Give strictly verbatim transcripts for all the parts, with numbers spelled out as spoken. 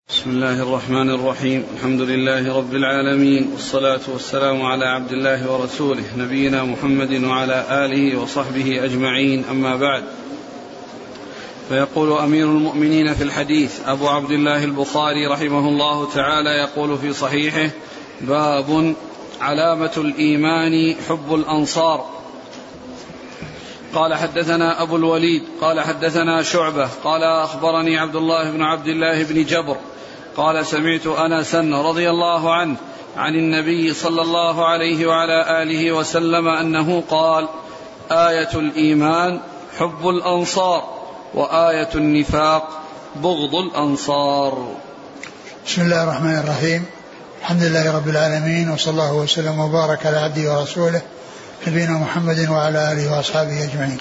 بسم الله الرحمن الرحيم. الحمد لله رب العالمين، والصلاة والسلام على عبد الله ورسوله نبينا محمد وعلى آله وصحبه أجمعين، أما بعد. فيقول أمير المؤمنين في الحديث أبو عبد الله البخاري رحمه الله تعالى يقول في صحيحه: باب علامة الإيمان حب الأنصار. قال حدثنا أبو الوليد قال حدثنا شعبة قال أخبرني عبد الله بن عبد الله بن جبر قال سمعت أنسا رضي الله عنه عن النبي صلى الله عليه وعلى آله وسلم أنه قال: آية الإيمان حب الأنصار، وآية النفاق بغض الأنصار. بسم الله الرحمن الرحيم. الحمد لله رب العالمين، وصلى الله وسلم وبارك على عبده ورسوله نبينا محمد وعلى آله وأصحابه أجمعين.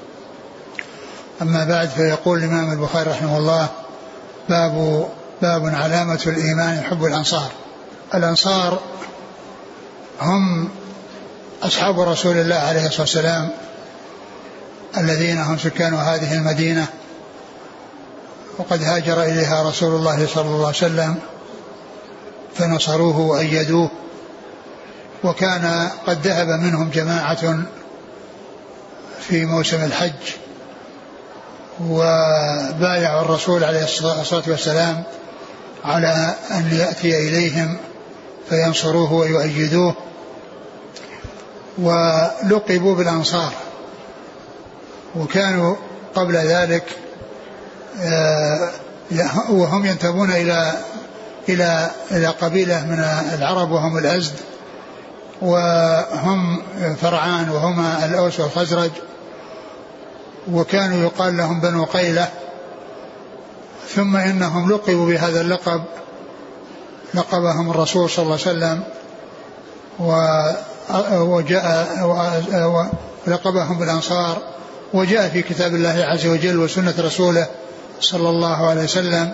أما بعد، فيقول الإمام البخاري رحمه الله: باب باب علامة الإيمان حب الأنصار. الأنصار هم أصحاب رسول الله عليه الصلاة والسلام، الذين هم سكان هذه المدينة، وقد هاجر إليها رسول الله صلى الله عليه وسلم فنصروه وأيدوه، وكان قد ذهب منهم جماعة في موسم الحج وبايعوا الرسول عليه الصلاة والسلام على أن يأتي إليهم فينصروه ويؤيدوه، ولقبوا بالأنصار. وكانوا قبل ذلك وهم ينتمون إلى إلى إلى قبيلة من العرب وهم الأزد، وهم فرعان وهما الأوس والخزرج، وكانوا يقال لهم بنو قيلة. ثم إنهم لقبوا بهذا اللقب، لقبهم الرسول صلى الله عليه وسلم، وجاء ولقبهم بالأنصار، وجاء في كتاب الله عز وجل وسنة رسوله صلى الله عليه وسلم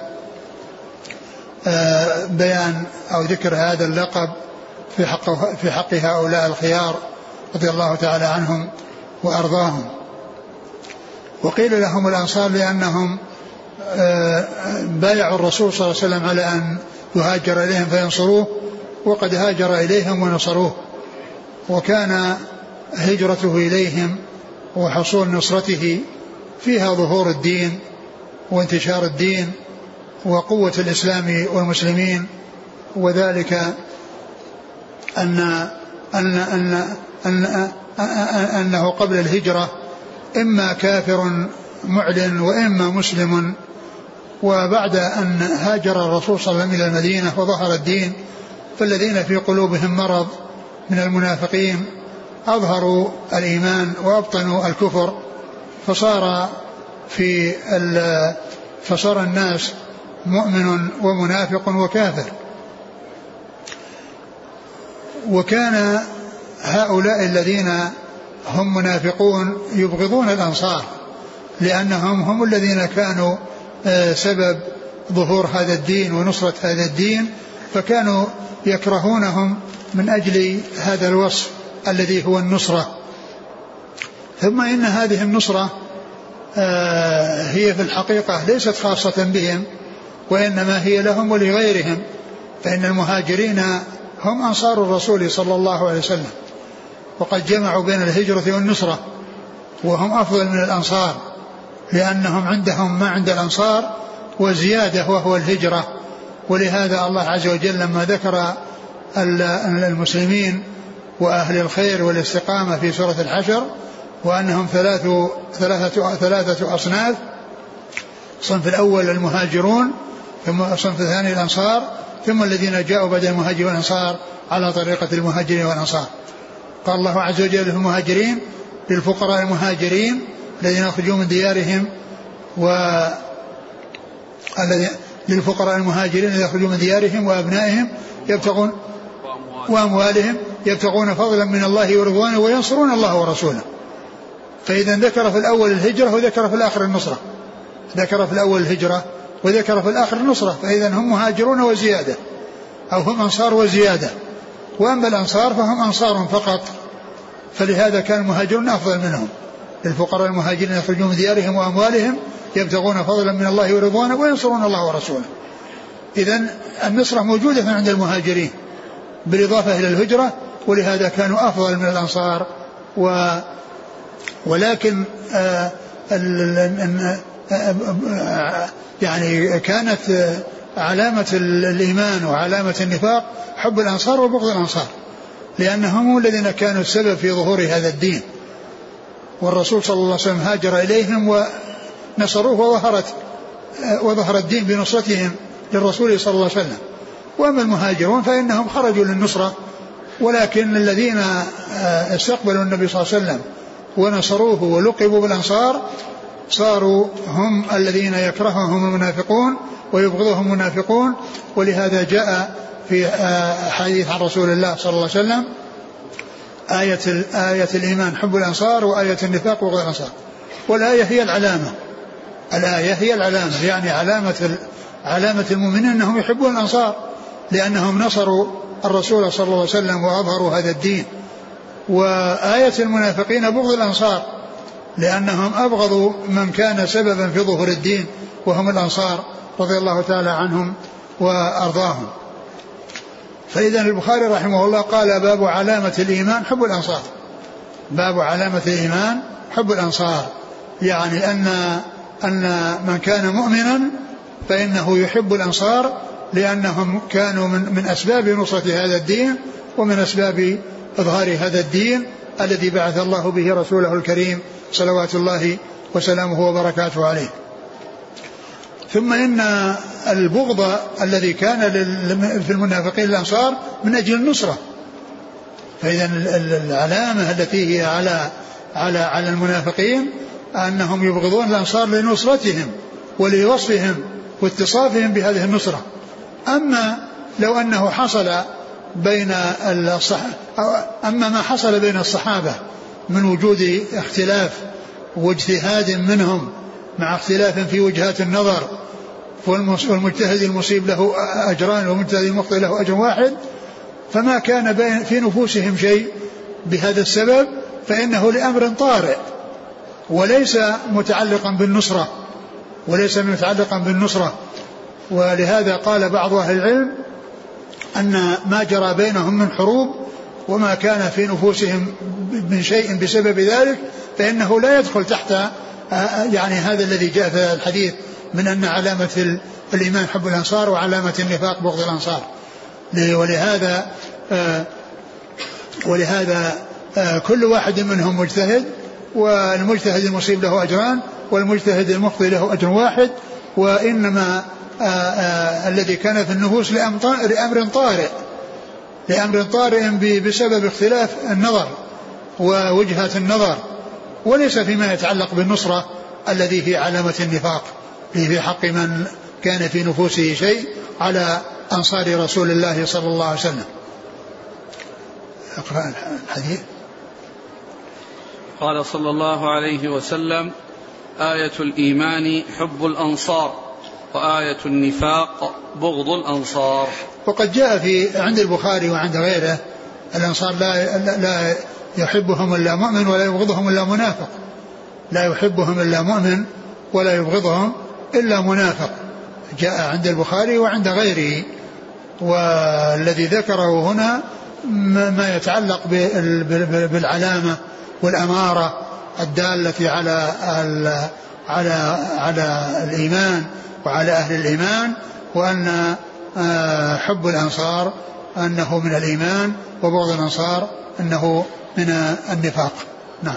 بيان أو ذكر هذا اللقب في حق في حق هؤلاء الخيار رضي الله تعالى عنهم وأرضاهم. وقيل لهم الأنصار لأنهم بايعوا الرسول صلى الله عليه وسلم على أن يهاجر إليهم فينصروه، وقد هاجر إليهم ونصروه، وكان هجرته إليهم وحصول نصرته فيها ظهور الدين وانتشار الدين وقوة الإسلام والمسلمين. وذلك أن أن أن أن أنه قبل الهجرة إما كافر معلن وإما مسلم، وبعد أن هاجر الرسول صلى الله عليه وسلم إلى المدينة وظهر الدين، فالذين في قلوبهم مرض من المنافقين أظهروا الإيمان وأبطنوا الكفر، فصار في فصار الناس مؤمن ومنافق وكافر. وكان هؤلاء الذين هم منافقون يبغضون الأنصار، لأنهم هم الذين كانوا سبب ظهور هذا الدين ونصرة هذا الدين، فكانوا يكرهونهم من أجل هذا الوصف الذي هو النصرة. ثم إن هذه النصرة هي في الحقيقة ليست خاصة بهم، وإنما هي لهم ولغيرهم، فإن المهاجرين هم أنصار الرسول صلى الله عليه وسلم، وقد جمعوا بين الهجرة والنصرة، وهم أفضل من الأنصار لأنهم عندهم ما عند الأنصار وزيادة، وهو الهجرة. ولهذا الله عز وجل لما ذكر المسلمين وأهل الخير والاستقامة في سورة الحشر وأنهم ثلاثة, ثلاثة, ثلاثة أصناف: الصنف الأول المهاجرون، ثم الصنف الثاني الأنصار، ثم الذين جاءوا بعد المهاجرين والأنصار على طريقة المهاجرين والأنصار. قال الله عز وجل في المهاجرين: للفقراء المهاجرين الذين يخرجون من ديارهم و للفقراء المهاجرين الذين يخرجون من ديارهم وأبنائهم يبتغون وأموالهم يبتغون فضلا من الله ورضوانه وينصرون الله ورسوله. فإذا ذكر في الأول الهجرة وذكر في الآخر النصرة، ذكر في الأول الهجرة وذكر في الآخر النصرة، فإذا هم مهاجرون وزيادة، أو هم أنصار وزيادة. وأما الأنصار فهم أنصار فقط، فلهذا كان المهاجرون أفضل منهم. للفقراء المهاجرين يخرجون من ديارهم وأموالهم يبتغون فضلا من الله ورضوانه وينصرون الله ورسوله. إذن النصرة موجودة عند المهاجرين بالإضافة إلى الهجرة، ولهذا كانوا أفضل من الأنصار. و ولكن آآ آآ آآ يعني كانت علامة الإيمان وعلامة النفاق حب الأنصار وبغض الأنصار، لأنهم الذين كانوا السبب في ظهور هذا الدين، والرسول صلى الله عليه وسلم هاجر إليهم ونصروه وظهرت وظهر الدين بنصرتهم للرسول صلى الله عليه وسلم. وأما المهاجرون فإنهم خرجوا للنصرة، ولكن الذين استقبلوا النبي صلى الله عليه وسلم ونصروه ولقبوا بالأنصار صاروا هم الذين يكرههم المنافقون ويبغضهم المنافقون. ولهذا جاء في حديث عن رسول الله صلى الله عليه وسلم آية, آية الإيمان حب الأنصار وآية النفاق بغض الأنصار. والآية هي العلامة، الآية هي العلامة، يعني علامة علامة المؤمنين أنهم يحبون الأنصار لأنهم نصروا الرسول صلى الله عليه وسلم وأظهروا هذا الدين. وآية المنافقين بغض الأنصار لأنهم أبغضوا من كان سببا في ظهور الدين وهم الأنصار رضي الله تعالى عنهم وأرضاهم. فإذا البخاري رحمه الله قال باب علامة الإيمان حب الأنصار، باب علامة الإيمان حب الأنصار، يعني أن أن من كان مؤمنا فإنه يحب الأنصار لأنهم كانوا من, من أسباب نصرة هذا الدين ومن أسباب إظهار هذا الدين الذي بعث الله به رسوله الكريم صلوات الله وسلامه وبركاته عليه. ثم إن البغض الذي كان في المنافقين الأنصار من أجل النصرة، فإذا العلامة التي هي على على على المنافقين أنهم يبغضون الأنصار لنصرتهم ولوصفهم واتصافهم بهذه النصرة. أما لو أنه حصل بين الصحابة أما ما حصل بين الصحابة من وجود اختلاف واجتهاد منهم مع اختلاف في وجهات النظر، والمجتهد المصيب له أجران والمجتهد المخطئ له أجر واحد، فما كان بين في نفوسهم شيء بهذا السبب فإنه لأمر طارئ وليس متعلقا بالنصرة وليس متعلقا بالنصرة. ولهذا قال بعض أهل العلم أن ما جرى بينهم من حروب وما كان في نفوسهم من شيء بسبب ذلك فإنه لا يدخل تحت يعني هذا الذي جاء في الحديث من أن علامة الإيمان حب الأنصار وعلامة النفاق بغض الأنصار. ولهذا ولهذا كل واحد منهم مجتهد، والمجتهد المصيب له أجران والمجتهد المخطئ له أجر واحد، وإنما آآ آآ الذي كان في النفوس لأمر طارئ لأمر طارئ بسبب اختلاف النظر ووجهة النظر، وليس فيما يتعلق بالنصرة الذي هي علامة النفاق في حق من كان في نفوسه شيء على أنصار رسول الله صلى الله عليه وسلم. اقرأ الحديث. قال صلى الله عليه وسلم آية الإيمان حب الأنصار وآية النفاق بغض الأنصار. وقد جاء في عند البخاري وعند غيره الأنصار لا, لا يحبهم إلا مؤمن ولا يبغضهم إلا منافق، لا يحبهم إلا مؤمن ولا يبغضهم إلا منافق، جاء عند البخاري وعند غيره. والذي ذكره هنا ما يتعلق بالعلامة والأمارة الدالة على على على الإيمان وعلى أهل الإيمان، وأن حب الأنصار أنه من الإيمان وبغض الأنصار أنه من النفاق. نعم.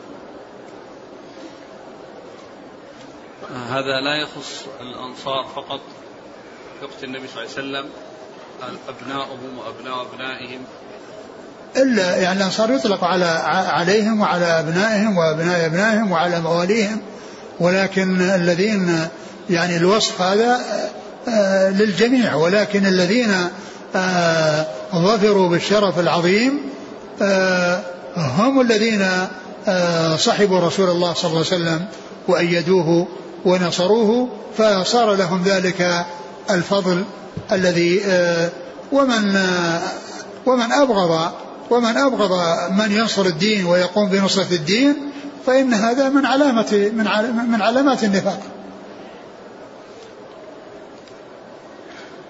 هذا لا يخص الأنصار فقط في وقت النبي صلى الله عليه وسلم، أبناؤهم وأبناء أبنائهم إلا يعني الأنصار يطلق على عليهم وعلى أبنائهم وأبناء أبنائهم وعلى مواليهم، ولكن الذين يعني الوصف هذا للجميع، ولكن الذين ظفروا بالشرف العظيم هم الذين صحبوا رسول الله صلى الله عليه وسلم وأيدوه ونصروه، فصار لهم ذلك الفضل الذي ومن ومن أبغض ومن أبغض من ينصر الدين ويقوم بنصرة الدين فإن هذا من علامة من علامات النفاق.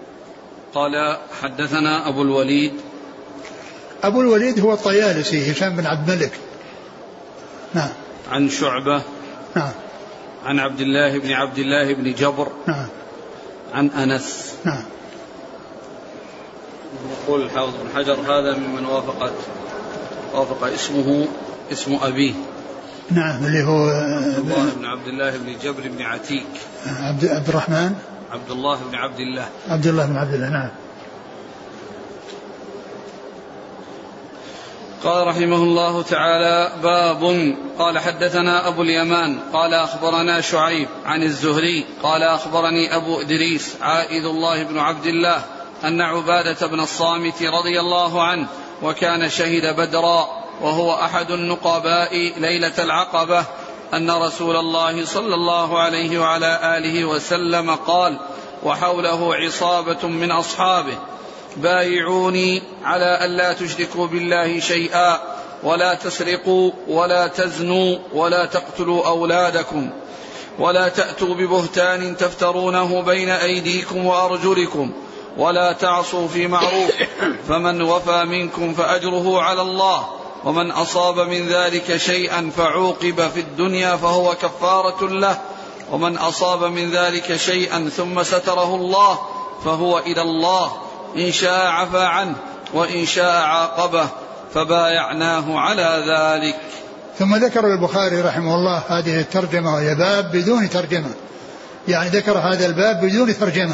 قال حدثنا أبو الوليد. أبو الوليد هو الطيالسي هشام بن عبد الملك. نعم. عن شعبة. نعم. عن عبد الله بن عبد الله بن جبر. نعم. عن أنس. نعم. يقول الحافظ بن حجر هذا ممن وافقت وافق اسمه اسم أبيه. نعم اللي هو عبد الله بن عبد الله بن جبر بن عتيك. عبد, عبد الرحمن عبد الله بن عبد الله عبد الله بن عبد الله. نعم. قال رحمه الله تعالى: باب. قال حدثنا أبو اليمان قال أخبرنا شعيب عن الزهري قال أخبرني أبو إدريس عائذ الله بن عبد الله أن عبادة بن الصامت رضي الله عنه وكان شهد بدرا وهو أحد النقباء ليلة العقبة أن رسول الله صلى الله عليه وعلى آله وسلم قال وحوله عصابة من أصحابه: بايعوني على ألا تشركوا بالله شيئا ولا تسرقوا ولا تزنوا ولا تقتلوا أولادكم ولا تأتوا ببهتان تفترونه بين أيديكم وأرجلكم ولا تعصوا في معروف، فمن وفى منكم فأجره على الله، ومن أصاب من ذلك شيئا فعوقب في الدنيا فهو كفارة له، ومن أصاب من ذلك شيئا ثم ستره الله فهو إلى الله، إن شاء عفا عنه وإن شاء عاقبه، فبايعناه على ذلك. ثم ذكر البخاري رحمه الله هذه الترجمة وهي باب بدون ترجمة، يعني ذكر هذا الباب بدون ترجمة.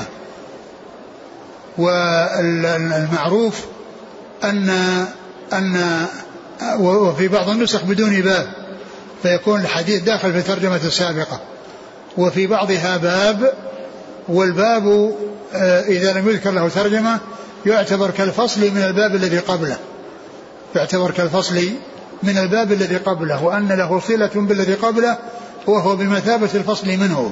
والمعروف أن أن وفي بعض النسخ بدون باب فيكون الحديث داخل في الترجمة السابقة، وفي بعضها باب، والباب إذا لم يذكر له ترجمة يعتبر كالفصل من الباب الذي قبله يعتبر كالفصل من الباب الذي قبله وأن له صلة بالذي قبله وهو بمثابة الفصل منه.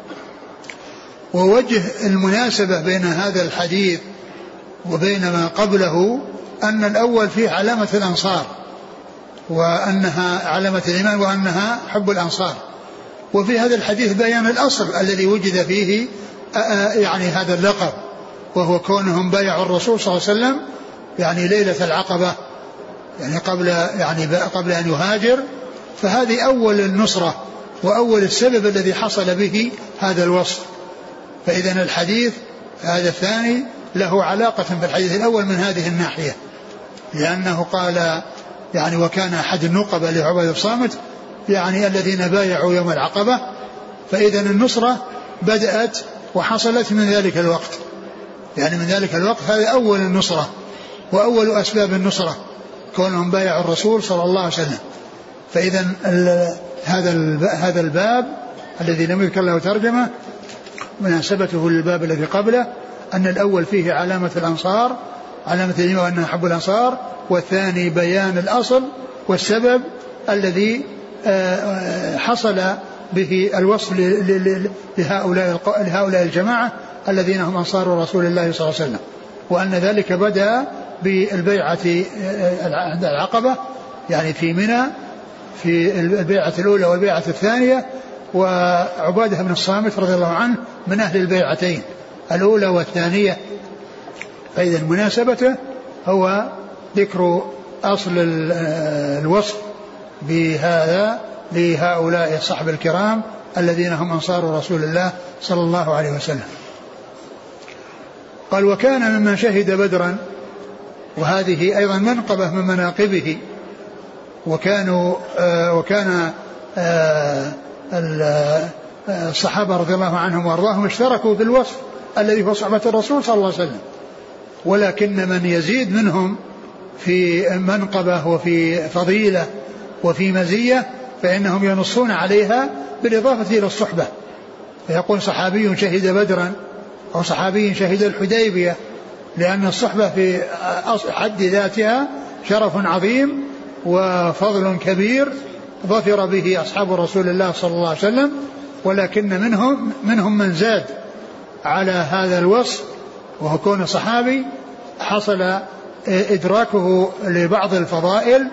ووجه المناسبة بين هذا الحديث وبين ما قبله أن الأول فيه علامة الأنصار وأنها علامة الإيمان وأنها حب الأنصار، وفي هذا الحديث بيان الأصل الذي وجد فيه يعني هذا اللقب، وهو كونهم بايعوا الرسول صلى الله عليه وسلم يعني ليلة العقبة، يعني قبل يعني قبل أن يهاجر. فهذه أول النصرة وأول السبب الذي حصل به هذا الوصف. فإذا الحديث هذا الثاني له علاقة بالحديث الأول من هذه الناحية، لأنه قال يعني وكان أحد النقبة لعبادة الصامت يعني الذين بايعوا يوم العقبة. فإذا النصرة بدأت وحصلت من ذلك الوقت، يعني من ذلك الوقت هذا أول النصرة وأول أسباب النصرة كونهم بايعوا الرسول صلى الله عليه وسلم. فإذا هذا هذا الباب الذي لم يذكر له ترجمة مناسبته للباب الذي قبله أن الأول فيه علامة الأنصار، علامة الإيمان وأنها حب الأنصار، والثاني بيان الأصل والسبب الذي حصل به الوصف لهؤلاء لهؤلاء الجماعة الذين هم أنصار رسول الله صلى الله عليه وسلم، وأن ذلك بدأ بالبيعة عند العقبة يعني في منى في البيعة الأولى والبيعة الثانية، وعبادة بن الصامت رضي الله عنه من أهل البيعتين الأولى والثانية. فإذا مناسبته هو ذكر أصل الوصف بهذا لهؤلاء الصحابة الكرام الذين هم أنصار رسول الله صلى الله عليه وسلم. قال وكان ممن شهد بدرا، وهذه أيضا منقبة من مناقبه، وكانوا آه وكان آه الصحابة رضي الله عنهم وأرضاهم اشتركوا في الوصف الذي هو صحبة الرسول صلى الله عليه وسلم، ولكن من يزيد منهم في منقبة وفي فضيلة وفي مزية فإنهم ينصون عليها بالإضافة إلى الصحبة، فيقول صحابي شهد بدرا أو صحابي شهد الحديبية، لأن الصحبة في حد ذاتها شرف عظيم وفضل كبير ظفر به أصحاب رسول الله صلى الله عليه وسلم، ولكن منهم منهم من زاد على هذا الوصف وهو كون صحابي حصل إدراكه لبعض الفضائل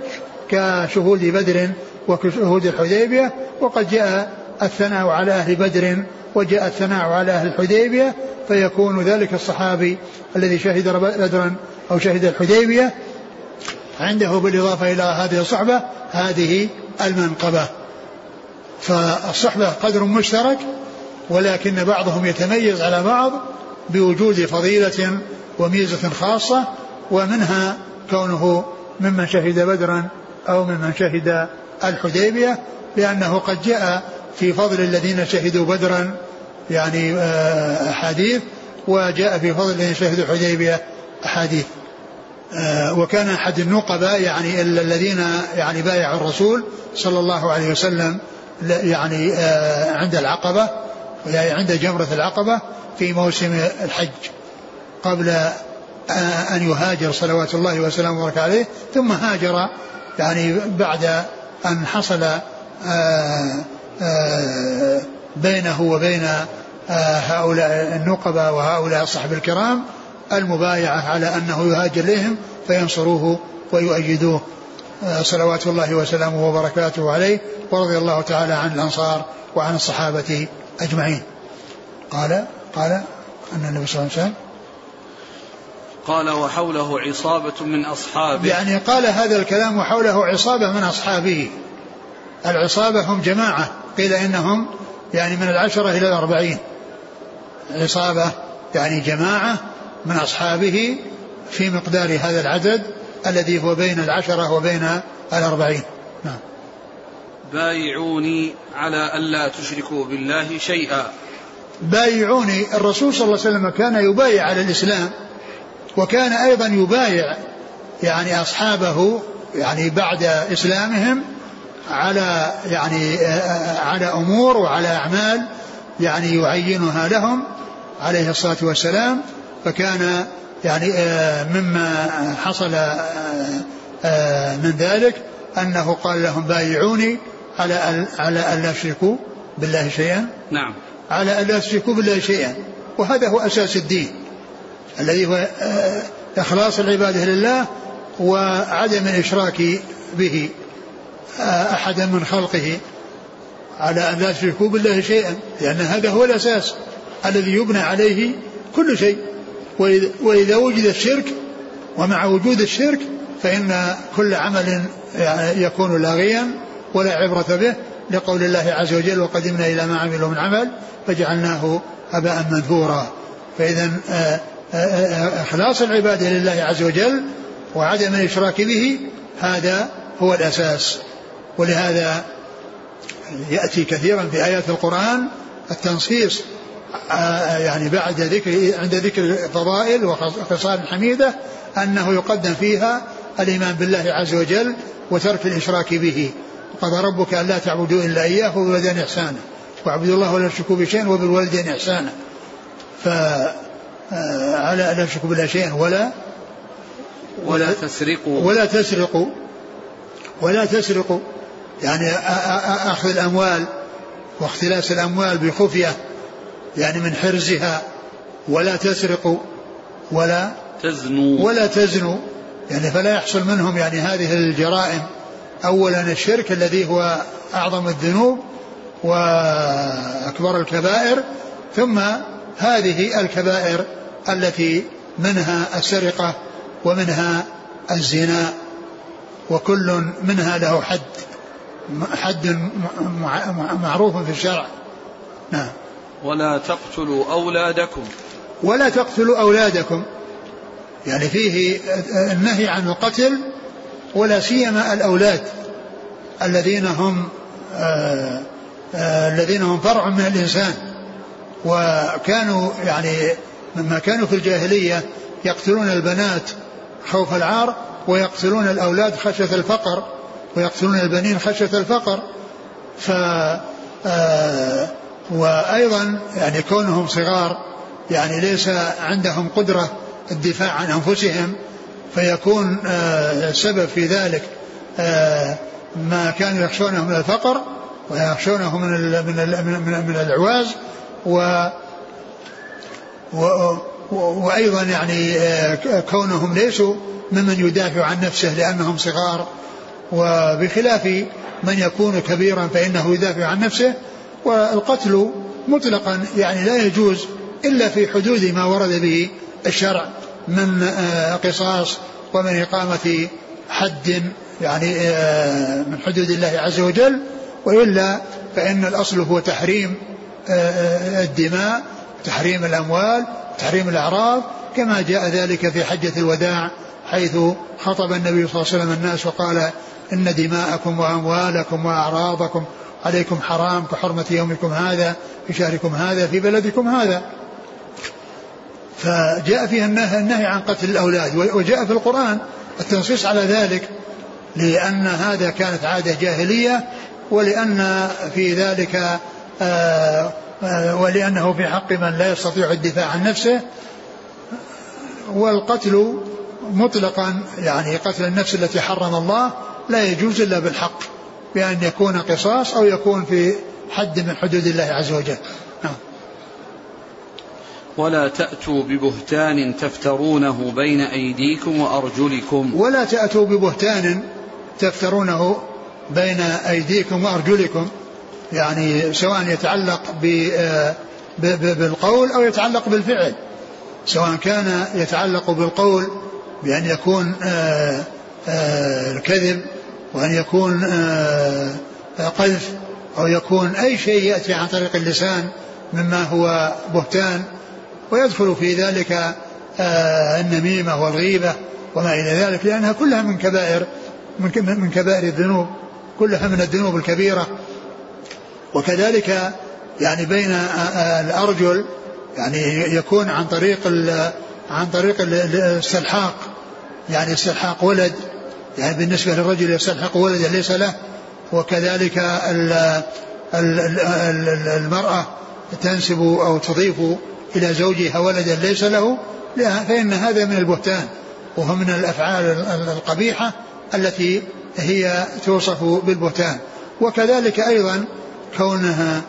كشهود بدر وكشهود الحديبية، وقد جاء الثناء على أهل بدر وجاء الثناء على أهل الحديبية فيكون ذلك الصحابي الذي شهد بدرا أو شهد الحديبية عنده بالإضافة إلى هذه الصحبة هذه المنقبة. فالصحبة قدر مشترك، ولكن بعضهم يتميز على بعض بوجود فضيلة وميزة خاصة، ومنها كونه ممن شهد بدرا أو ممن شهد الحديبية، لأنه قد جاء في فضل الذين شهدوا بدرا يعني أحاديث، وجاء في فضل الذين شهدوا الحديبية أحاديث. وكان أحد النقباء يعني الذين يعني بايعوا الرسول صلى الله عليه وسلم يعني عند العقبة، يعني عند جمرة العقبة في موسم الحج قبل أن يهاجر صلوات الله وسلامه وبركاته عليه، ثم هاجر يعني بعد أن حصل بينه وبين هؤلاء النقبة وهؤلاء الصحابة الكرام المبايعة على أنه يهاجر إليهم فينصروه ويؤيدوه صلوات الله وسلامه وبركاته عليه، ورضي الله تعالى عن الأنصار وعن الصحابة أجمعين. قال قال أن النبي صلى الله عليه وسلم قال وحوله عصابة من أصحابه، يعني قال هذا الكلام وحوله عصابة من أصحابه. العصابة هم جماعة، قيل إنهم يعني من العشرة إلى الأربعين، عصابة يعني جماعة من أصحابه في مقدار هذا العدد الذي هو بين العشرة وبين الأربعين. نعم. بايعوني على ألا تشركوا بالله شيئا. بايعوني، الرسول صلى الله عليه وسلم كان يبايع على الإسلام، وكان أيضا يبايع يعني أصحابه يعني بعد إسلامهم على يعني على أمور وعلى أعمال يعني يعينها لهم عليه الصلاة والسلام. فكان يعني مما حصل من ذلك أنه قال لهم بايعوني على على أن لا يشركوا بالله شيئا. نعم. على أن لا يشركوا بالله شيئا، وهذا هو أساس الدين الذي هو إخلاص العبادة لله وعدم الإشراك به أحدا من خلقه، على أن لا يشركوا بالله شيئا، لأن هذا هو الأساس الذي يبنى عليه كل شيء. وإذا وجد الشرك ومع وجود الشرك فإن كل عمل يكون لاغيا ولا عبرة به، لقول الله عز وجل وقدمنا إلى ما عملوا من عمل فجعلناه هباء منثورا. فإذا إخلاص العبادة لله عز وجل وعدم الإشراك به هذا هو الأساس. ولهذا يأتي كثيرا في آيات القرآن التنصيص يعني بعد ذكر عند ذكر الفضائل وخصال حميدة أنه يقدم فيها الإيمان بالله عز وجل وترك الإشراك به. قضى ربك ألا تعبدوا إلا إياه وبالوالدين إحسانا واعبدوا الله ولا تشركوا به شيئا وبالوالدين إحسانا. فعلى ألا تشركوا بالله شيئا ولا ولا تسرقوا ولا تسرقوا ولا تسرقوا يعني أخذ الأموال واختلاس الأموال بخفية يعني من حرزها. ولا تسرقوا ولا تزنوا ولا تزنوا يعني فلا يحصل منهم يعني هذه الجرائم. أولا الشرك الذي هو أعظم الذنوب وأكبر الكبائر، ثم هذه الكبائر التي منها السرقة ومنها الزنا، وكل منها له حد حد معروف في الشرع. نعم. ولا تقتلوا أولادكم ولا تقتلوا أولادكم يعني فيه النهي عن القتل، ولا سيما الأولاد الذين هم آآ آآ الذين هم فرع من الإنسان. وكانوا يعني مما كانوا في الجاهلية يقتلون البنات خوف العار، ويقتلون الأولاد خشية الفقر، ويقتلون البنين خشية الفقر. ف وأيضا يعني كونهم صغار يعني ليس عندهم قدرة الدفاع عن أنفسهم، فيكون السبب في ذلك ما كانوا يخشونه من الفقر ويخشونه من من من العواز، و وأيضا يعني كونهم ليسوا ممن يدافع عن نفسه لأنهم صغار، وبخلاف من يكون كبيرا فإنه يدافع عن نفسه. والقتل مطلقا يعني لا يجوز إلا في حدود ما ورد به الشرع من قصاص ومن إقامة حد يعني من حدود الله عز وجل، وإلا فإن الأصل هو تحريم الدماء، تحريم الأموال، تحريم الأعراض، كما جاء ذلك في حجة الوداع حيث خطب النبي صلى الله عليه وسلم الناس وقال إن دماءكم وأموالكم وأعراضكم عليكم حرام كحرمة يومكم هذا في شهركم هذا في بلدكم هذا. فجاء فيها النهي عن قتل الأولاد، وجاء في القرآن التنصيص على ذلك، لأن هذا كانت عادة جاهلية، ولأن في ذلك آآ آآ ولأنه في حق من لا يستطيع الدفاع عن نفسه. والقتل مطلقا يعني قتل النفس التي حرم الله لا يجوز إلا بالحق، بأن يكون قصاص أو يكون في حد من حدود الله عز وجل. نعم. ولا تأتوا ببهتان تفترونه بين أيديكم وأرجلكم. ولا تأتوا ببهتان تفترونه بين أيديكم وأرجلكم، يعني سواء يتعلق بالقول أو يتعلق بالفعل، سواء كان يتعلق بالقول بأن يكون الكذب وأن يكون قذف أو يكون أي شيء يأتي عن طريق اللسان مما هو بهتان، ويدخل في ذلك النميمة والغيبة وما إلى ذلك، لأنها كلها من كبائر من كبائر الذنوب، كلها من الذنوب الكبيرة. وكذلك يعني بين الأرجل يعني يكون عن طريق عن طريق الاستلحاق، يعني استلحاق ولد، يعني بالنسبة للرجل يستلحق ولد ليس له، وكذلك المرأة تنسب أو تضيف إلى زوجها ولدا ليس له، فإن هذا من البهتان، وهو من الأفعال القبيحة التي هي توصف بالبهتان. وكذلك أيضا كونها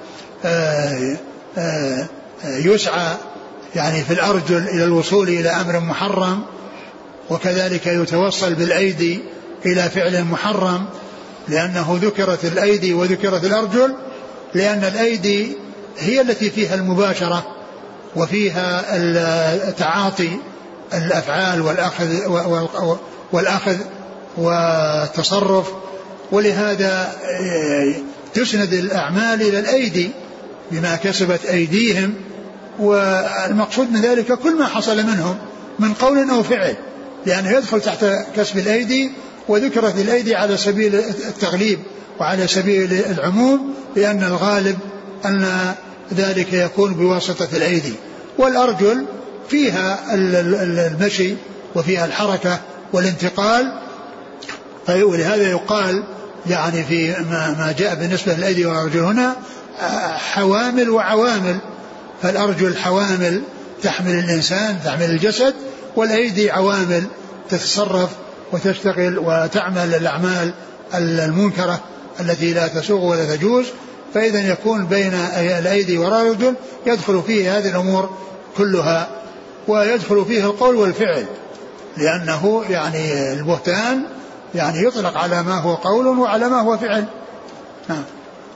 يسعى يعني في الأرجل إلى الوصول إلى أمر محرم، وكذلك يتوصل بالأيدي إلى فعل محرم، لأنه ذكرت الأيدي وذكرت الأرجل، لأن الأيدي هي التي فيها المباشرة وفيها التعاطي الأفعال والأخذ والأخذ والتصرف، ولهذا تسند الأعمال إلى الأيدي بما كسبت أيديهم، والمقصود من ذلك كل ما حصل منهم من قول أو فعل، لأنه يدخل تحت كسب الأيدي، وذكرت الأيدي على سبيل التغليب وعلى سبيل العموم، لأن الغالب أن ذلك يكون بواسطة الأيدي. والأرجل فيها المشي وفيها الحركة والانتقال، ولهذا يقال يعني في ما جاء بالنسبة للأيدي والأرجل هنا حوامل وعوامل، فالأرجل حوامل تحمل الإنسان تحمل الجسد، والأيدي عوامل تتصرف وتشتغل وتعمل الأعمال المنكرة التي لا تسوغ ولا تجوز. فإذا يكون بين الأيدي والأرجل يدخل فيه هذه الأمور كلها، ويدخل فيه القول والفعل، لأنه يعني البهتان يعني يطلق على ما هو قول وعلى ما هو فعل. نعم.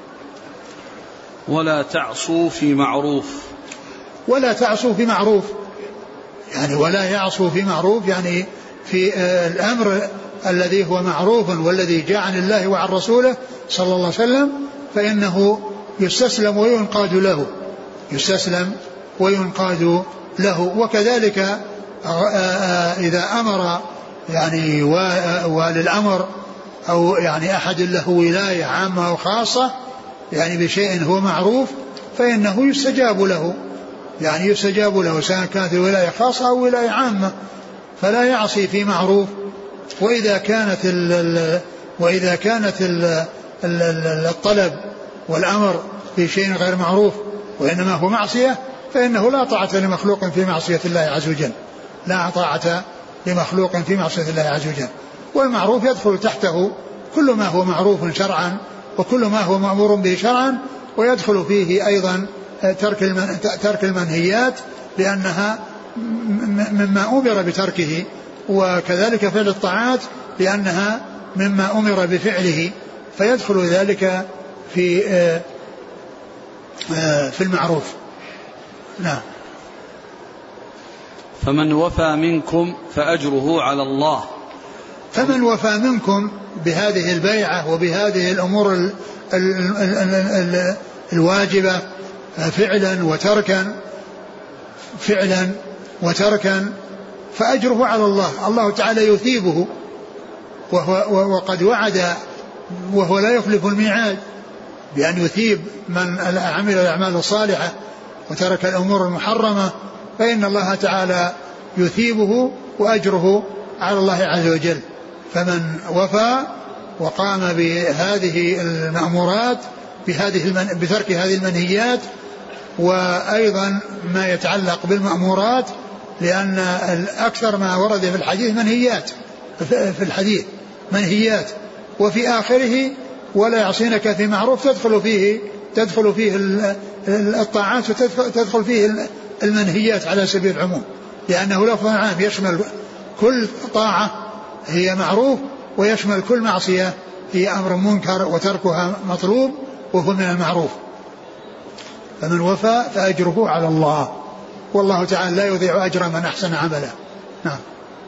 ولا تعصوا في معروف. ولا تعصوا في معروف، يعني ولا يعصوا في معروف، يعني في الأمر الذي هو معروف والذي جاء عن الله وعن رسوله صلى الله عليه وسلم، فإنه يستسلم وينقاد له، يستسلم وينقاد له. وكذلك إذا أمر يعني والي الأمر أو يعني أحد له ولاية عامة أو خاصة يعني بشيء هو معروف، فإنه يستجاب له، يعني يستجاب له سواء كانت الولاية خاصة أو ولاية عامة، فلا يعصي في معروف. وإذا كانت ال وإذا كانت ال الطلب والأمر في شيء غير معروف وإنما هو معصية، فإنه لا طاعة لمخلوق في معصية الله عز وجل، لا طاعة لمخلوق في معصية الله عز وجل. والمعروف يدخل تحته كل ما هو معروف شرعا وكل ما هو مأمور به شرعا، ويدخل فيه أيضا ترك ترك المنهيات لأنها مما أمر بتركه، وكذلك فعل الطاعات لأنها مما أمر بفعله، فيدخل ذلك في في المعروف. نعم. فمن وفى منكم فأجره على الله. فمن وفى منكم بهذه البيعة وبهذه الأمور ال ال ال ال الواجبة فعلا وتركا فعلا وتركا فأجره على الله. الله تعالى يثيبه، وهو وقد وعد وهو لا يخلف الميعاد بأن يثيب من عمل الأعمال الصالحة وترك الأمور المحرمة، فإن الله تعالى يثيبه وأجره على الله عز وجل. فمن وفى وقام بهذه المأمورات بهذه المن... بترك هذه المنهيات، وأيضا ما يتعلق بالمأمورات، لأن أكثر ما ورد في الحديث منهيات، في الحديث منهيات، وفي آخره ولا يعصينك في معروف تدخل فيه تدخل فيه الطاعات وتدخل فيه المنهيات على سبيل العموم، لأنه لفظ عام يشمل كل طاعة هي معروف ويشمل كل معصية هي أمر منكر وتركها مطلوب وهو من المعروف. فمن وفى فأجره على الله، والله تعالى لا يضيع أجر من أحسن عملا. نعم.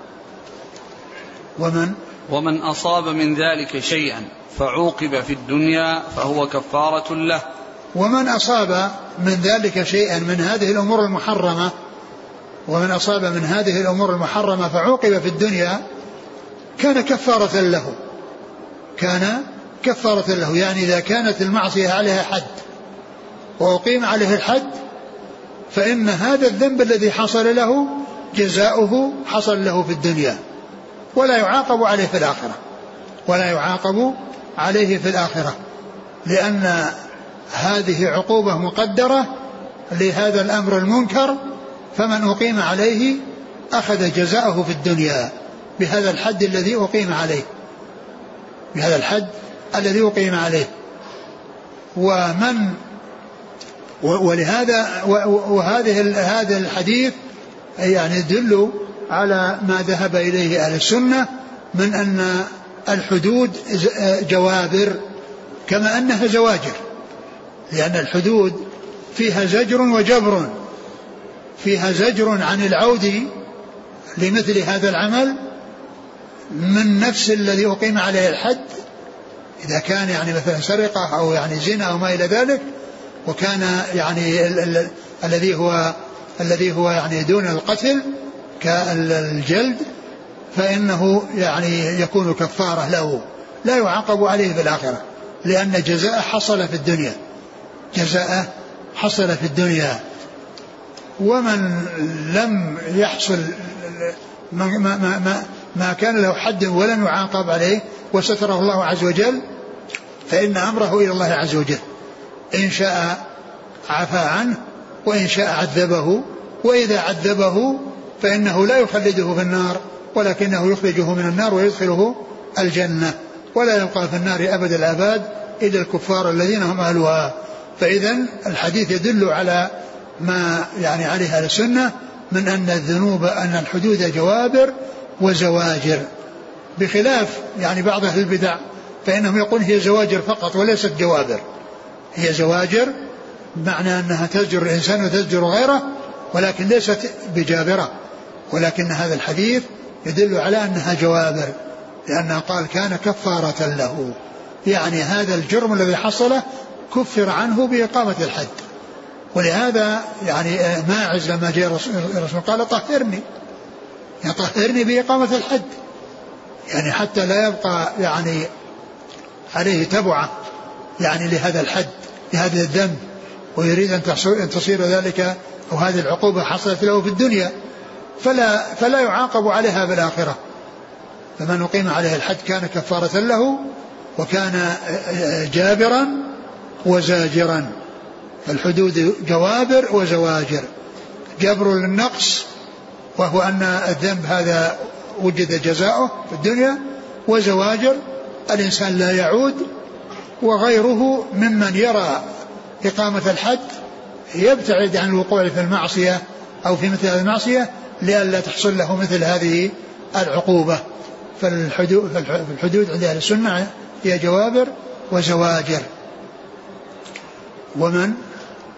ومن ومن أصاب من ذلك شيئا فعوقب في الدنيا فهو كفارة له. ومن أصاب من ذلك شيئا من هذه الأمور المحرمة ومن أصاب من هذه الأمور المحرمة فعوقب في الدنيا كان كفارة له كان كفارة له يعني إذا كانت المعصية عليها حد وأقيم عليه الحد، فإن هذا الذنب الذي حصل له جزاؤه حصل له في الدنيا، ولا يعاقب عليه في الآخرة ولا يعاقب عليه في الآخرة لأن هذه عقوبة مقدرة لهذا الأمر المنكر، فمن أقيم عليه أخذ جزاءه في الدنيا بهذا الحد الذي أقيم عليه بهذا الحد الذي أقيم عليه. ومن ولهذا وهذه هذا الحديث يعني يدل على ما ذهب إليه أهل السنة من أن الحدود جوابر كما أنها زواجر، لأن الحدود فيها زجر وجبر، فيها زجر عن العود لمثل هذا العمل من نفس الذي أقيم عليه الحد إذا كان يعني مثلا سرقة أو يعني زنا أو ما إلى ذلك، وكان يعني ال- ال- الذي هو الذي هو يعني دون القتل كالجلد فإنه يعني يكون كفارة له لا يعاقب عليه في الآخرة، لأن جزاء حصل في الدنيا جزاء حصل في الدنيا. ومن لم يحصل ما, ما, ما, ما كان له حد ولم يعاقب عليه وستره الله عز وجل فإن أمره إلى الله عز وجل، إن شاء عفى عنه وإن شاء عذبه، وإذا عذبه فإنه لا يخلده في النار ولكنه يخرجه من النار ويدخله الجنة، ولا يبقى في النار أبد الآباد إلا الكفار الذين هم أهلها. فإذا الحديث يدل على ما يعني عليه أهل السنة من أن الذنوب أن الحدود جوابر وزواجر، بخلاف يعني بعض أهل البدع فإنهم يقولون هي زواجر فقط وليست جوابر، هي زواجر بمعنى أنها تزجر الإنسان وتزجر غيره ولكن ليست بجابرة، ولكن هذا الحديث يدل على أنها جوابر لأنه قال كان كفارة له، يعني هذا الجرم الذي حصله كفر عنه بإقامة الحد. ولهذا يعني ماعز لما جاء الرسول قال طهرني يعني طهرني بإقامة الحد، يعني حتى لا يبقى يعني عليه تبعة يعني لهذا الحد لهذا الذنب، ويريد أن تصير ذلك أو هذه العقوبة حصلت له في الدنيا فلا, فلا يعاقب عليها بالآخرة. فمن أقيم عليه الحد كان كفارة له وكان جابرا وزاجرا، فالحدود جوابر وزواجر، جبر للنقص وهو أن الذنب هذا وجد جزاؤه في الدنيا، وزواجر الإنسان لا يعود، وغيره ممن يرى إقامة الحد يبتعد عن الوقوع في المعصية أو في مثل هذه المعصية لئلا تحصل له مثل هذه العقوبة. فالحدود عند أهل السنة هي جوابر وزواجر. ومن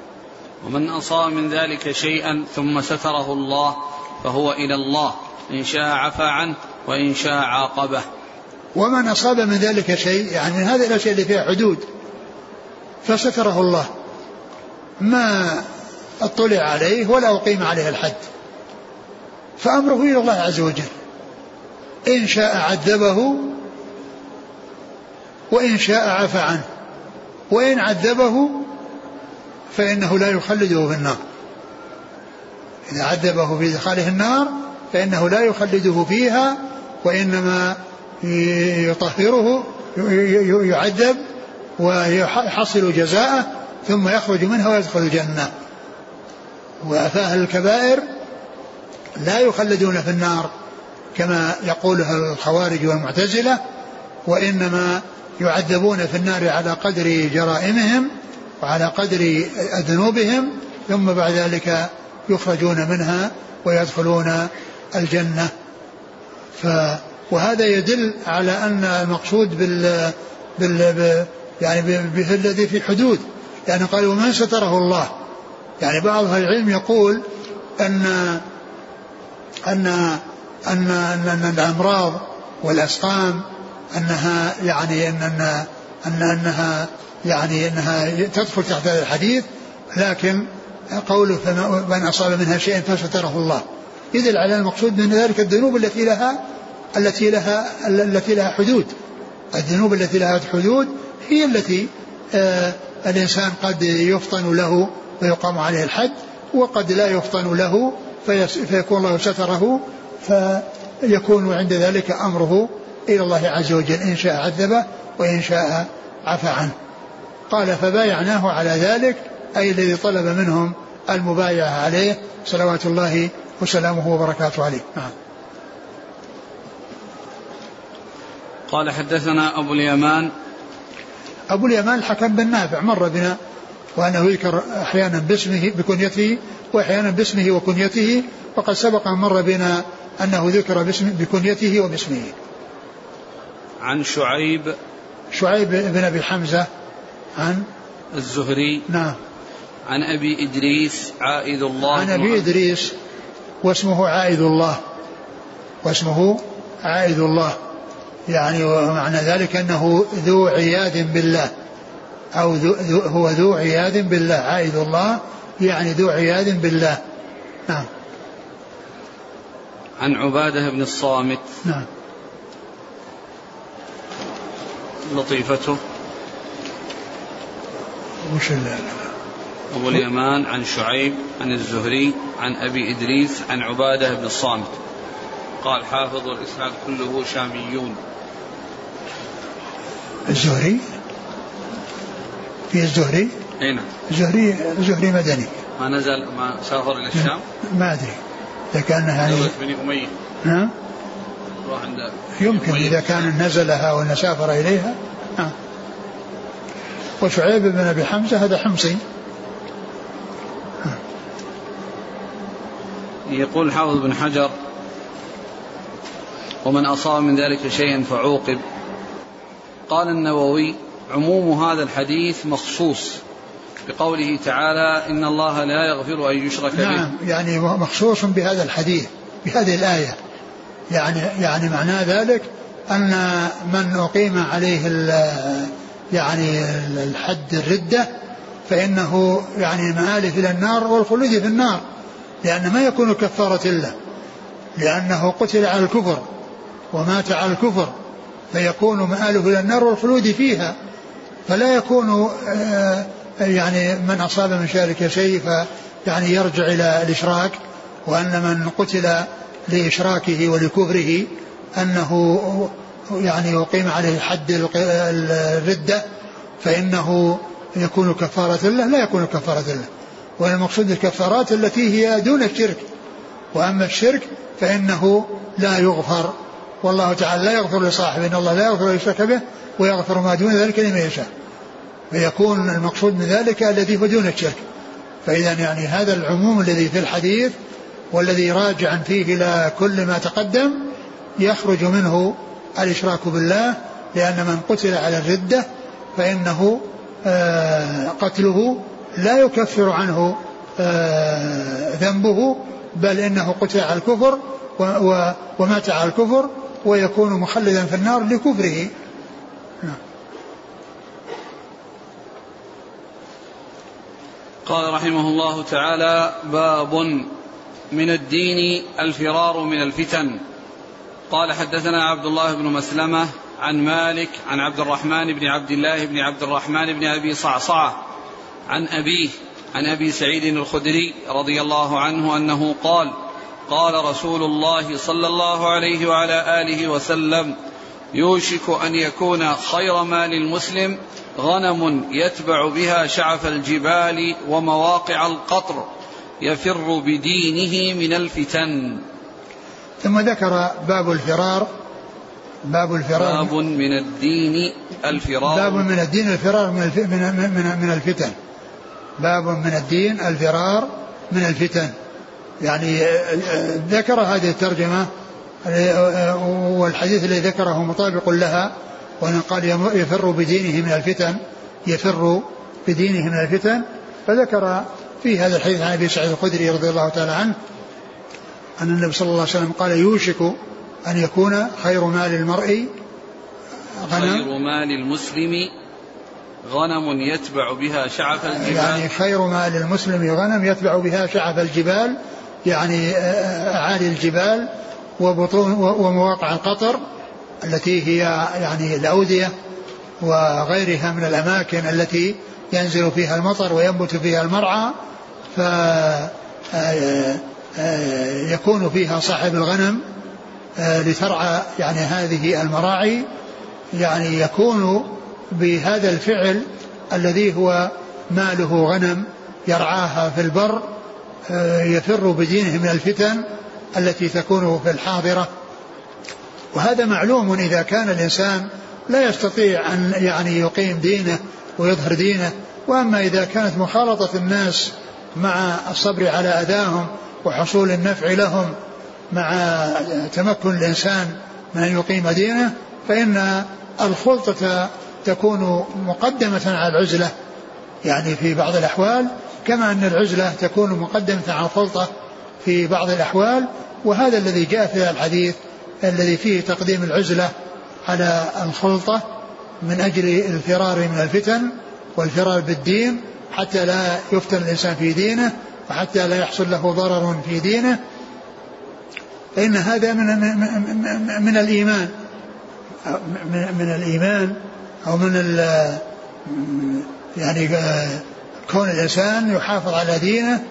ومن أصاب من ذلك شيئا ثم ستره الله فهو إلى الله، إن شاء عفى عنه وإن شاء عاقبه. ومن أصاب من ذلك شيء يعني من هذه الأشياء اللي فيها حدود فستره الله، ما اطلع عليه ولا أقيم عليه الحد، فأمره إلى الله عز وجل، إن شاء عذبه وإن شاء عفى عنه، وإن عذبه فإنه لا يخلده في النار، إذا عذبه في دخاله النار فإنه لا يخلده فيها، وإنما يطهره يعذب ويحصل جزاءه ثم يخرج منها ويدخل الجنة. وأهل الكبائر لا يخلدون في النار كما يقولها الخوارج والمعتزلة، وإنما يعذبون في النار على قدر جرائمهم وعلى قدر ذنوبهم، ثم بعد ذلك يخرجون منها ويدخلون الجنة. ف وهذا يدل على أن المقصود بال, بال... يعني بالذي في حدود، يعني قال ومن ستره الله، يعني بعض أهل العلم يقول أن أن أن, أن, أن الأمراض والأسقام أنها يعني أن أن أن أنها يعني أنها تدخل تحت هذا الحديث، لكن قوله من أصاب منها شيء فستره الله يدل على المقصود من ذلك الذنوب التي لها التي لها التي لها حدود. الذنوب التي لها حدود هي التي آه الإنسان قد يفطن له ويقام عليه الحد، وقد لا يفطن له فيكون الله ستره فيكون عند ذلك أمره إلى الله عز وجل، إن شاء عذبه وإن شاء عفى عنه. قال فبايعناه على ذلك، أي الذي طلب منهم المبايعة عليه صلوات الله وسلامه وبركاته عليه. نعم. قال حدثنا أبو اليمان. أبو اليمان الحكم بن نافع مر بنا، وأنه يذكر أحيانا باسمه بكنيته وأحيانا باسمه وكنيته، وقد سبق مر بنا أنه ذكر بكنيته وباسمه. عن شعيب شعيب بن أبي حمزة عن الزهري. نعم. عن أبي إدريس عائد الله. عن أبي إدريس واسمه عائد الله، واسمه عائد الله، يعني ومعنى ذلك أنه ذو عياذ بالله، أو ذو هو ذو عياذ بالله، عائد الله يعني ذو عياذ بالله. نعم. عن عبادة بن الصامت. نعم. لطيفته وش أبو اليمان عن شعيب عن الزهري عن أبي إدريس عن عبادة بن الصامت. قال حافظ الإسناد كله شاميون. الزهري في الزهري أين الزهري الزهري مدني، ما نزل ما سافر إلى الشام، ما أدري إذا كان يعني دولة بني أمية. نعم. يمكن إذا كان نزلها ولا سافر إليها. نعم. وشعيب بن أبي حمزة هذا حمصي. يقول حافظ بن حجر ومن أصاب من ذلك شيئا فعوقب. قال النووي عموم هذا الحديث مخصوص بقوله تعالى إن الله لا يغفر أن يشرك به. نعم، يعني مخصوص بهذا الحديث بهذه الآية، يعني يعني معنى ذلك أن من أقيم عليه يعني الحد الردة فإنه يعني مآله إلى النار والخلود في النار، لأن ما يكون كفارة له، لأنه قتل على الكفر ومات على الكفر، فيكون مآله إلى النار والخلود فيها، فلا يكون يعني من أصاب من شارك شيء يعني يرجع إلى الإشراك، وأن من قتل لإشراكه ولكفره أنه يعني يقيم عليه حد الردة فإنه يكون كفارة له، لا يكون كفارة له. والمقصود الكفارات التي هي دون الشرك، وأما الشرك فإنه لا يغفر، والله تعالى لا يغفر لصاحبه، إن الله لا يغفر يشرك به ويغفر ما دون ذلك لمن يشاء، فيكون المقصود من ذلك الذي هو دون الشرك. فإذا يعني هذا العموم الذي في الحديث والذي راجعا فيه إلى كل ما تقدم يخرج منه الإشراك بالله، لأن من قتل على الردة فإنه قتله لا يكفر عنه ذنبه، بل إنه قتل على الكفر ومات على الكفر ويكون مخلدا في النار لكفره. قال رحمه الله تعالى: باب من الدين الفرار من الفتن. قال حدثنا عبد الله بن مسلمة عن مالك عن عبد الرحمن بن عبد الله بن عبد الرحمن بن أبي صعصعة عن أبيه عن أبي سعيد الخدري رضي الله عنه أنه قال: قال رسول الله صلى الله عليه وعلى آله وسلم: يوشك أن يكون خير مال المسلم غنم يتبع بها شعف الجبال ومواقع القطر يفر بدينه من الفتن. ثم ذكر باب الفرار. باب الفرار باب من الدين الفرار باب من الدين الفرار من من من الفتن. باب من الدين الفرار من الفتن. يعني ذكر هذه الترجمة والحديث الذي ذكره مطابق لها، وأن قال يفر بدينه من الفتن، يفر بدينه من الفتن. فذكر في هذا الحديث عن أبي سعيد الخدري رضي الله تعالى عنه أن النبي صلى الله عليه وسلم قال: يوشك أن يكون خير مال المرء غنم، خير مال المسلم غنم يتبع بها شعف الجبال. يعني خير مال المسلم غنم يتبع بها شعف الجبال، يعني أعالي الجبال وبطون ومواقع القطر التي هي يعني الأودية وغيرها من الأماكن التي ينزل فيها المطر وينبت فيها المرعى، فيكون فيها صاحب الغنم لترعى يعني هذه المراعي، يعني يكون بهذا الفعل الذي هو ماله غنم يرعاها في البر يفر بدينه من الفتن التي تكون في الحاضرة. وهذا معلوم إذا كان الإنسان لا يستطيع أن يعني يقيم دينه ويظهر دينه. وأما إذا كانت مخالطة الناس مع الصبر على أذاهم وحصول النفع لهم مع تمكن الإنسان من أن يقيم دينه، فإن الخلطة تكون مقدمة على العزلة يعني في بعض الأحوال، كما أن العزلة تكون مقدمة على الخلطة في بعض الأحوال. وهذا الذي جاء في الحديث الذي فيه تقديم العزلة على الخلطة من أجل الفرار من الفتن والفرار بالدين حتى لا يفتن الإنسان في دينه وحتى لا يحصل له ضرر في دينه، فإن هذا من, من, من الإيمان من الإيمان أو من يعني كون الإنسان يحافظ على دينه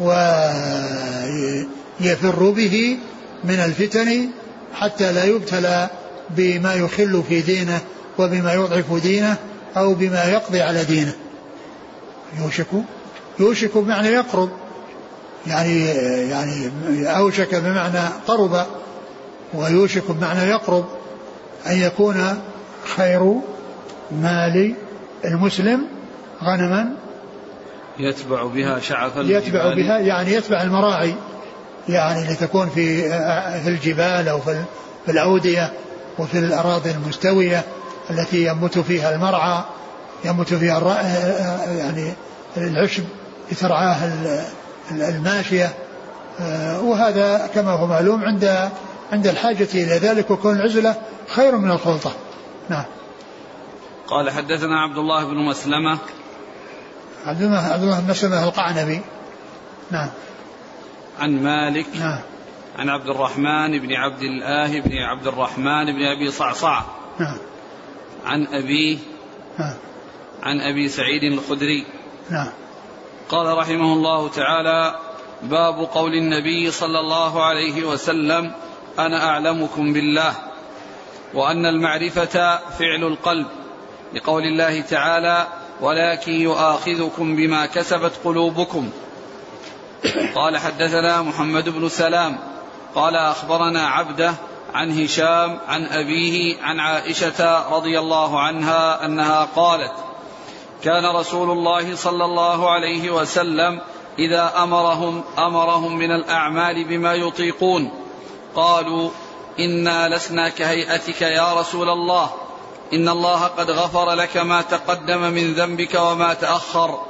ويفر به من الفتن حتى لا يبتلى بما يخل في دينه وبما يضعف دينه أو بما يقضي على دينه. يوشك يوشك بمعنى يقرب، يعني يعني أوشك بمعنى قرب، ويوشك بمعنى يقرب أن يكون خير مال المسلم غنما يتبع بها شعف الجبال، يتبع بها يعني يتبع المراعي، يعني لتكون في في الجبال أو في الأودية وفي الأراضي المستوية التي ينبت فيها المرعى، ينبت فيها يعني العشب لترعاه الماشية. وهذا كما هو معلوم عند عند الحاجة إلى ذلك، وكون العزلة خير من الخلطة. نعم. قال حدثنا عبد الله بن مسلمة عبد الله عبد الله بن مسلمة القعنبي. نعم. عن مالك. نعم. عن عبد الرحمن بن عبد الله بن عبد الرحمن بن أبي صعصعة. نعم. عن أبيه. نعم. عن أبي سعيد الخدري. نعم. قال رحمه الله تعالى: باب قول النبي صلى الله عليه وسلم: أنا أعلمكم بالله، وأن المعرفة فعل القلب، لقول الله تعالى: ولكن يؤاخذكم بما كسبت قلوبكم. قال حدثنا محمد بن سلام قال أخبرنا عبده عن هشام عن أبيه عن عائشة رضي الله عنها أنها قالت: كان رسول الله صلى الله عليه وسلم إذا أمرهم أمرهم من الأعمال بما يطيقون قالوا: إنا لسنا كهيئتك يا رسول الله، إن الله قد غفر لك ما تقدم من ذنبك وما تأخر،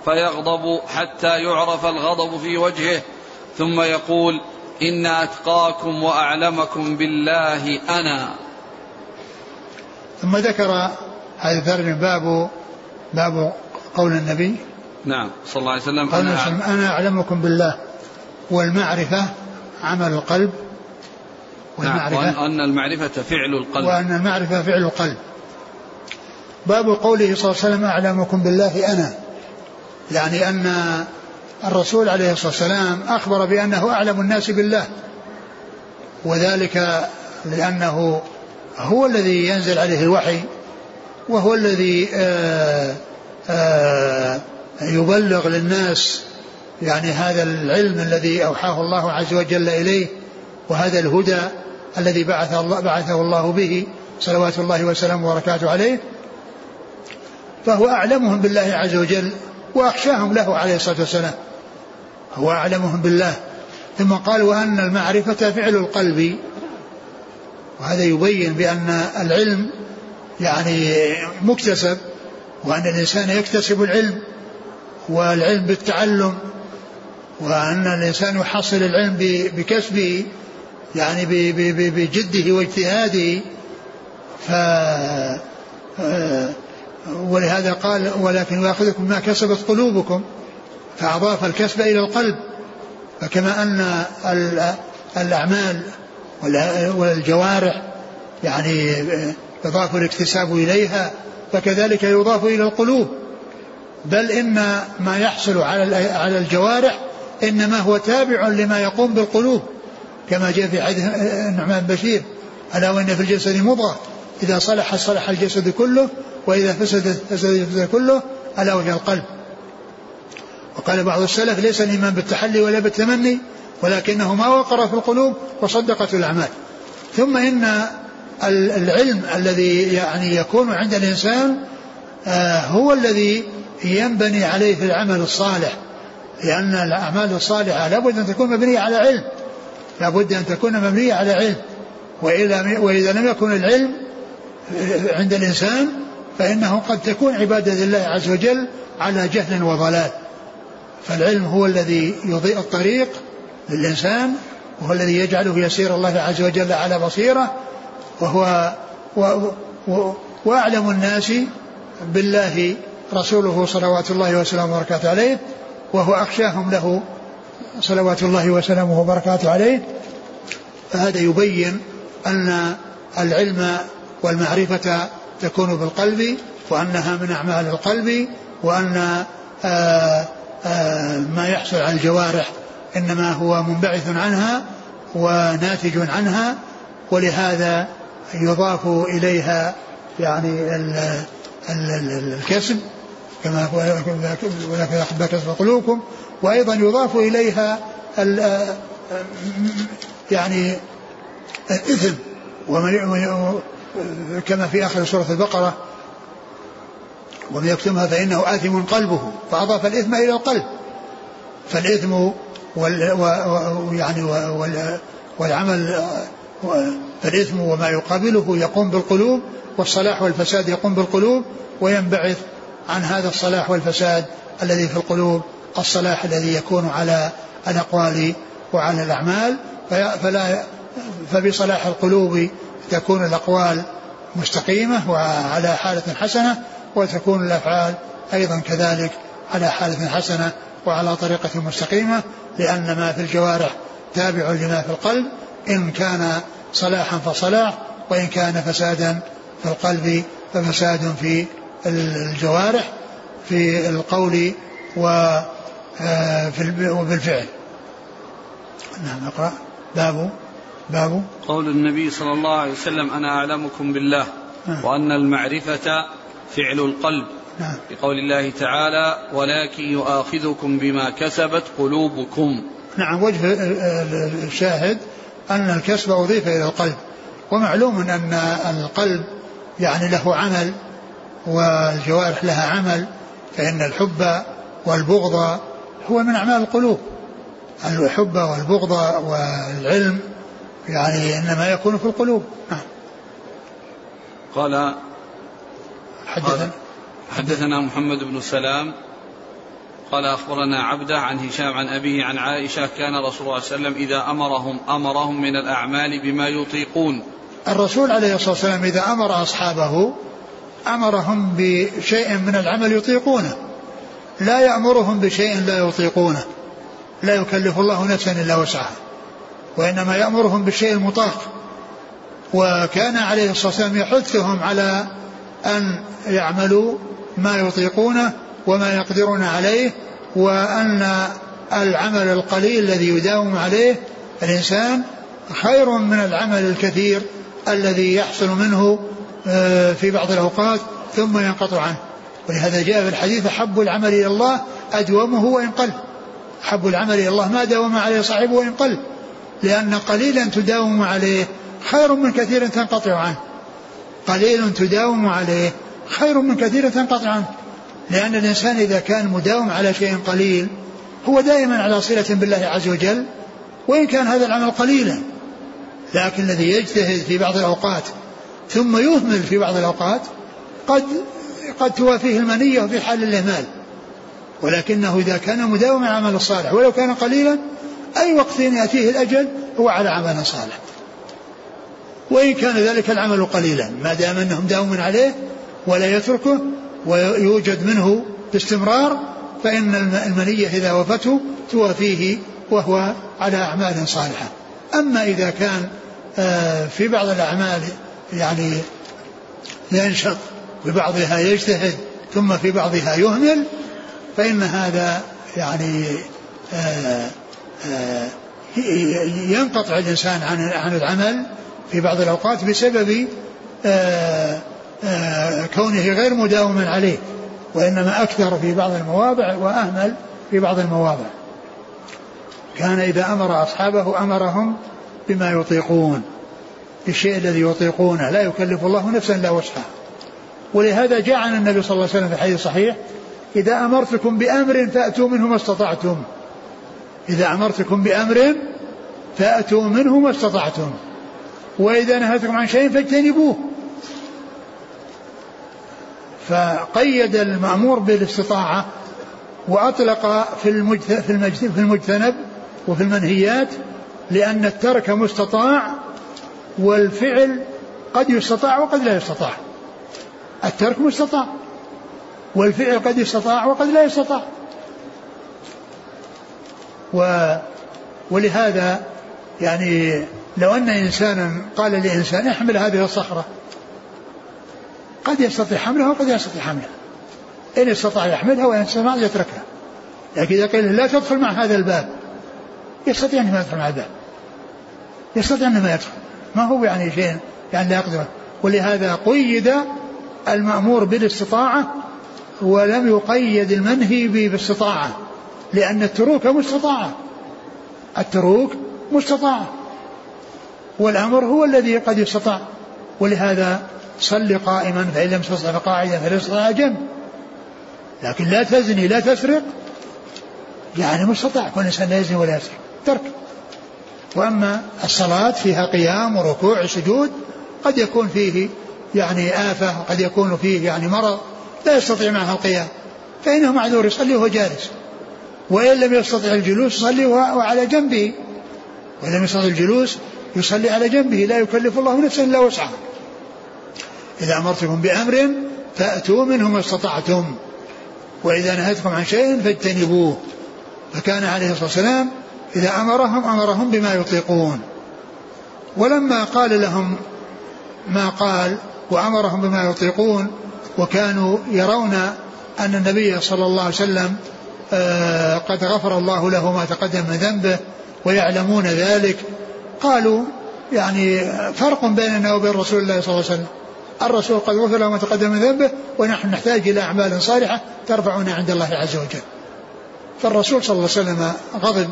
فيغضب حتى يعرف الغضب في وجهه ثم يقول إن أتقاكم وأعلمكم بالله أنا. ثم ذكر هذا الترجمة باب باب قول النبي نعم صلى الله عليه وسلم قال أنا, أنا أعلمكم بالله، والمعرفة عمل القلب، والمعرفة نعم وأن المعرفة فعل القلب وأن المعرفة فعل القلب. باب قوله صلى الله عليه وسلم أعلمكم بالله أنا، يعني أن الرسول عليه الصلاة والسلام أخبر بأنه أعلم الناس بالله، وذلك لأنه هو الذي ينزل عليه الوحي، وهو الذي آآ آآ يبلغ للناس يعني هذا العلم الذي أوحاه الله عز وجل إليه، وهذا الهدى الذي بعث الله بعثه الله به صلوات الله وسلامه وبركاته عليه، فهو أعلمهم بالله عز وجل وأخشاهم له عليه الصلاة والسلام، هو أعلمهم بالله. ثم قال وأن المعرفة فعل القلب، وهذا يبين بأن العلم يعني مكتسب، وأن الإنسان يكتسب العلم، والعلم بالتعلم، وأن الإنسان يحصل العلم بكسبه يعني بجده واجتهاده. ف ولهذا قال ولكن يأخذكم ما كسبت قلوبكم، فأضاف الكسب إلى القلب. فكما أن الأعمال والجوارح يعني يضاف الاكتساب إليها، فكذلك يضاف إلى القلوب. بل إن ما يحصل على الجوارح إنما هو تابع لما يقوم بالقلوب، كما جاء في حديث النعمان بن بشير ألا وإن في الجسد مضغة إذا صلح صلح الجسد كله وإذا فسد فسد الجسد كله ألا وهي القلب. وقال بعض السلف ليس الإيمان بالتحلي ولا بالتمني، ولكنه ما وقر في القلوب وصدقت الأعمال. ثم إن العلم الذي يعني يكون عند الإنسان هو الذي ينبني عليه في العمل الصالح، لأن الأعمال الصالحة لابد أن تكون مبنية على علم، لابد أن تكون مبنية على علم. وإذا لم يكن العلم عند الإنسان فإنه قد تكون عبادة لله عز وجل على جهل وضلال. فالعلم هو الذي يضيء الطريق للإنسان، وهو الذي يجعله يسير الله عز وجل على بصيرة، وهو و و وأعلم الناس بالله رسوله صلوات الله وسلامه وبركاته عليه، وهو أخشاهم له صلوات الله وسلامه وبركاته عليه. فهذا يبين أن العلم والمعرفة تكون بالقلب، وأنها من أعمال القلب، وأن آآ آآ ما يحصل على الجوارح إنما هو منبعث عنها وناتج عنها. ولهذا يضاف إليها يعني ال ال الكسب كما ولكن يحب كسب قلوبكم، وأيضا يضاف إليها يعني الإثم، كما في آخر سورة البقرة ومن يكتمها فإنه آثم قلبه، فأضاف الإثم إلى القلب. فالإثم يعني والعمل فالإثم وما يقابله يقوم بالقلوب، والصلاح والفساد يقوم بالقلوب، وينبعث عن هذا الصلاح والفساد الذي في القلوب الصلاح الذي يكون على الأقوال وعلى الأعمال. فلا فبصلاح القلوب تكون الأقوال مستقيمة وعلى حالة حسنة، وتكون الأفعال أيضا كذلك على حالة حسنة وعلى طريقة مستقيمة، لأن ما في الجوارح تابع لما في القلب، إن كان صلاحا فصلاح، وإن كان فسادا في القلب ففساد في الجوارح في القول وبالفعل. نعم. نقرأ باب باب قول النبي صلى الله عليه وسلم أنا أعلمكم بالله وأن المعرفة فعل القلب، بقول الله تعالى ولكن يؤاخذكم بما كسبت قلوبكم. نعم. وجه الشاهد أن الكسب أضيف إلى القلب، ومعلوم أن القلب يعني له عمل والجوارح لها عمل، فإن الحب والبغض هو من أعمال القلوب. الحب والبغض والعلم يعني إنما يكون في القلوب. قال حدثنا حدثنا محمد بن سلام قال أخبرنا عبده عن هشام عن أبيه عن عائشة كان رسول الله صلى الله عليه وسلم إذا أمرهم أمرهم من الأعمال بما يطيقون. الرسول عليه الصلاة والسلام إذا أمر أصحابه أمرهم بشيء من العمل يطيقونه، لا يأمرهم بشيء لا يطيقونه، لا يكلف الله نفسا إلا وسعها، وإنما يأمرهم بالشيء المطاق. وكان عليه الصلاة والسلام يحثهم على أن يعملوا ما يطيقونه وما يقدرون عليه، وأن العمل القليل الذي يداوم عليه الإنسان خير من العمل الكثير الذي يحصل منه في بعض الأوقات ثم ينقطع عنه. ولهذا جاء في الحديث أحب العمل إلى الله أدومه وإن قل، أحب العمل إلى الله ما داوم عليه صاحبه وإن قل، لأن قليلا تداوم عليه خير من كثير تنقطع عنه، قليل تداوم عليه خير من كثير تنقطع عنه، لأن الإنسان إذا كان مداوم على شيء قليل هو دائما على صلة بالله عز وجل وإن كان هذا العمل قليلا، لكن الذي يجتهد في بعض الأوقات ثم يهمل في بعض الأوقات قد قد توافيه المنية في حال الإهمال، ولكنه إذا كان مداوما على العمل الصالح ولو كان قليلا أي وقت يأتيه الأجل هو على عمل صالح، وإن كان ذلك العمل قليلا ما دام أنهم داومون عليه ولا يتركه ويوجد منه باستمرار، فإن المنية إذا وفته توافيه وهو على أعمال صالحة. أما إذا كان في بعض الأعمال يعني ينشط ببعضها يجتهد ثم في بعضها يهمل، فإن هذا يعني آآ آآ ينقطع الإنسان عن عن العمل في بعض الأوقات بسبب آآ آآ كونه غير مداوم عليه، وإنما أكثر في بعض المواضع وأهمل في بعض المواضع. كان إذا أمر أصحابه أمرهم بما يطيقون، الشيء الذي يطيقونه، لا يكلف الله نفسا إلا وسعها. ولهذا جاء عن النبي صلى الله عليه وسلم في حديث صحيح إذا أمرتكم بأمر فأتوا منه ما استطعتم، إذا أمرتكم بأمر فأتوا منه ما استطعتم، وإذا نهيتكم عن شيء فاجتنبوه. فقيد المأمور بالاستطاعة وأطلق في في المجتنب وفي المنهيات، لأن الترك مستطاع والفعل قد يستطاع وقد لا يستطاع. الترك مستطاع والفعل قد يستطاع وقد لا يستطاع. و ولهذا يعني لو أن إنسانا قال لإنسان احمل هذه الصخرة، قد يستطيع حملها وقد يستطيع حملها، إن استطاع يحملها وإن استطاع يتركها. لكن إذا قال لا تدخل مع هذا الباب يستطيع أن ما يدخل مع الباب، يستطيع أن ما يدخل، ما هو يعني شيء يعني لا يقدر. ولهذا قيد المأمور بالاستطاعة ولم يقيد المنهي بالاستطاعة، لأن التروك مستطاعة، التروك مستطاعة والأمر هو الذي قد يستطاع. ولهذا صل قائما فإن لم تستطع فقاعدا فلا تستطع جنب. لكن لا تزني لا تسرق يعني مستطاع، كل إنسان لا يزني ولا يسرق، ترك. وأما الصلاة فيها قيام وركوع وسجود قد يكون فيه يعني آفة، قد يكون فيه يعني مرض لا يستطيع معها القيام، فإنه معذور يصلي وهو جالس، وإن لم يستطع الجلوس يصلي وعلى جنبه، وإن لم يستطع الجلوس يصلي على جنبه، لا يكلف الله نفسا إلا وسعها. إذا أمرتكم بأمر فأتوا منه ما استطعتم وإذا نهيتكم عن شيء فاجتنبوه. فكان عليه الصلاة والسلام إذا أمرهم أمرهم بما يطيقون. ولما قال لهم ما قال وأمرهم بما يطيقون وكانوا يرون أن النبي صلى الله عليه وسلم آه قد غفر الله له ما تقدم من ذنبه ويعلمون ذلك، قالوا يعني فرق بيننا وبين رسول الله صلى الله عليه وسلم، الرسول قد غفر له ما تقدم من ذنبه ونحن نحتاج إلى أعمال صالحة ترفعنا عند الله عز وجل. فالرسول صلى الله عليه وسلم غضب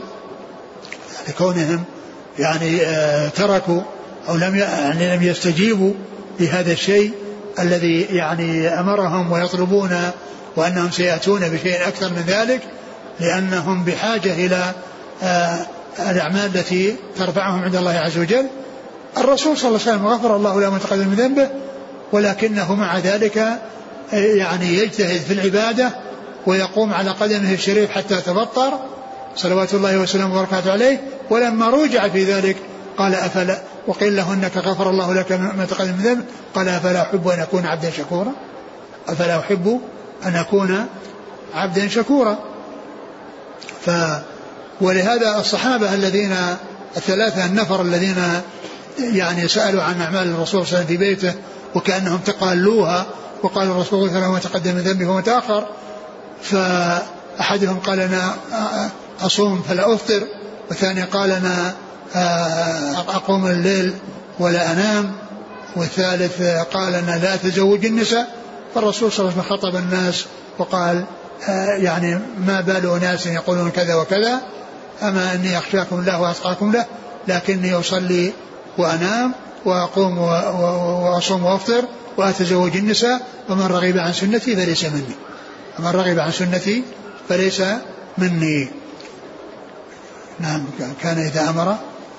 لكونهم يعني آه تركوا أو لم يعني لم يستجيبوا لهذا الشيء الذي يعني أمرهم ويطلبون، وأنهم سيأتون بشيء أكثر من ذلك، لأنهم بحاجة إلى آه الأعمال التي ترفعهم عند الله عز وجل. الرسول صلى الله عليه وسلم غفر الله له ما تقدم من ذنبه، ولكنه مع ذلك يعني يجتهد في العبادة ويقوم على قدمه الشريف حتى تبطر صلوات الله وسلامه وبركاته عليه. ولما رجع في ذلك قال أفلا وقيل له إنك غفر الله لك ما تقدم من ذنب قال أفلا أحب أن أكون عبدا شكورا أفلا أحب أن أكون عبدا شكورا. ف ولهذا الصحابة الذين الثلاثة النفر الذين يعني سألوا عن أعمال الرسول صلى الله عليه وسلم في بيته وكأنهم تقالوها وقال الرسول صلى الله عليه وسلم ما تقدم من ذنبه وما تأخر، فأحدهم قال أنا أصوم فلا أفطر، والثاني قال أنا أقوم الليل ولا أنام، والثالث قال أنا لا أتزوج النساء. فالرسول صلى الله عليه وسلم خطب الناس وقال يعني ما بال أناس يقولون كذا وكذا، أما أني أخشاكم الله وأتقاكم له، لكني أصلي وأنام وأقوم وأصوم وأفطر وأتزوج النساء، ومن رغب عن سنتي فليس مني ومن رغب عن سنتي فليس مني. نعم. كان إذا أمر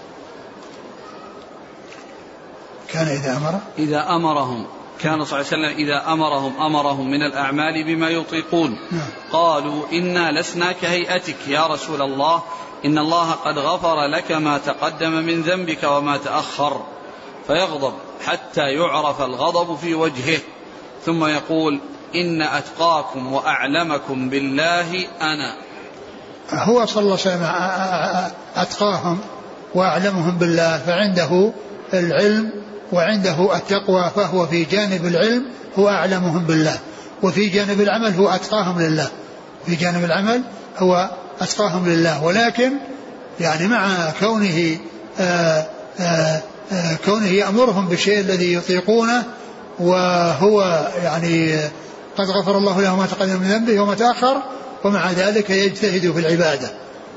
كان إذا أمر إذا أمرهم كان صلى الله عليه وسلم إذا أمرهم أمرهم من الأعمال بما يطيقون. نعم. قالوا إنا لسنا كهيئتك يا رسول الله، إن الله قد غفر لك ما تقدم من ذنبك وما تأخر، فيغضب حتى يعرف الغضب في وجهه، ثم يقول إن أتقاكم وأعلمكم بالله أنا. هو صلى الله عليه وسلم أتقاهم وأعلمهم بالله، فعنده العلم وعنده التقوى، فهو في جانب العلم هو أعلمهم بالله، وفي جانب العمل هو أتقاهم لله، في جانب العمل هو أتقاهم لله. ولكن يعني مع كونه آآ آآ آآ كونه يأمرهم بالشيء الذي يطيقونه، وهو يعني قد غفر الله له ما تقدم من ذنبه وما تأخر، ومع ذلك يجتهد في العبادة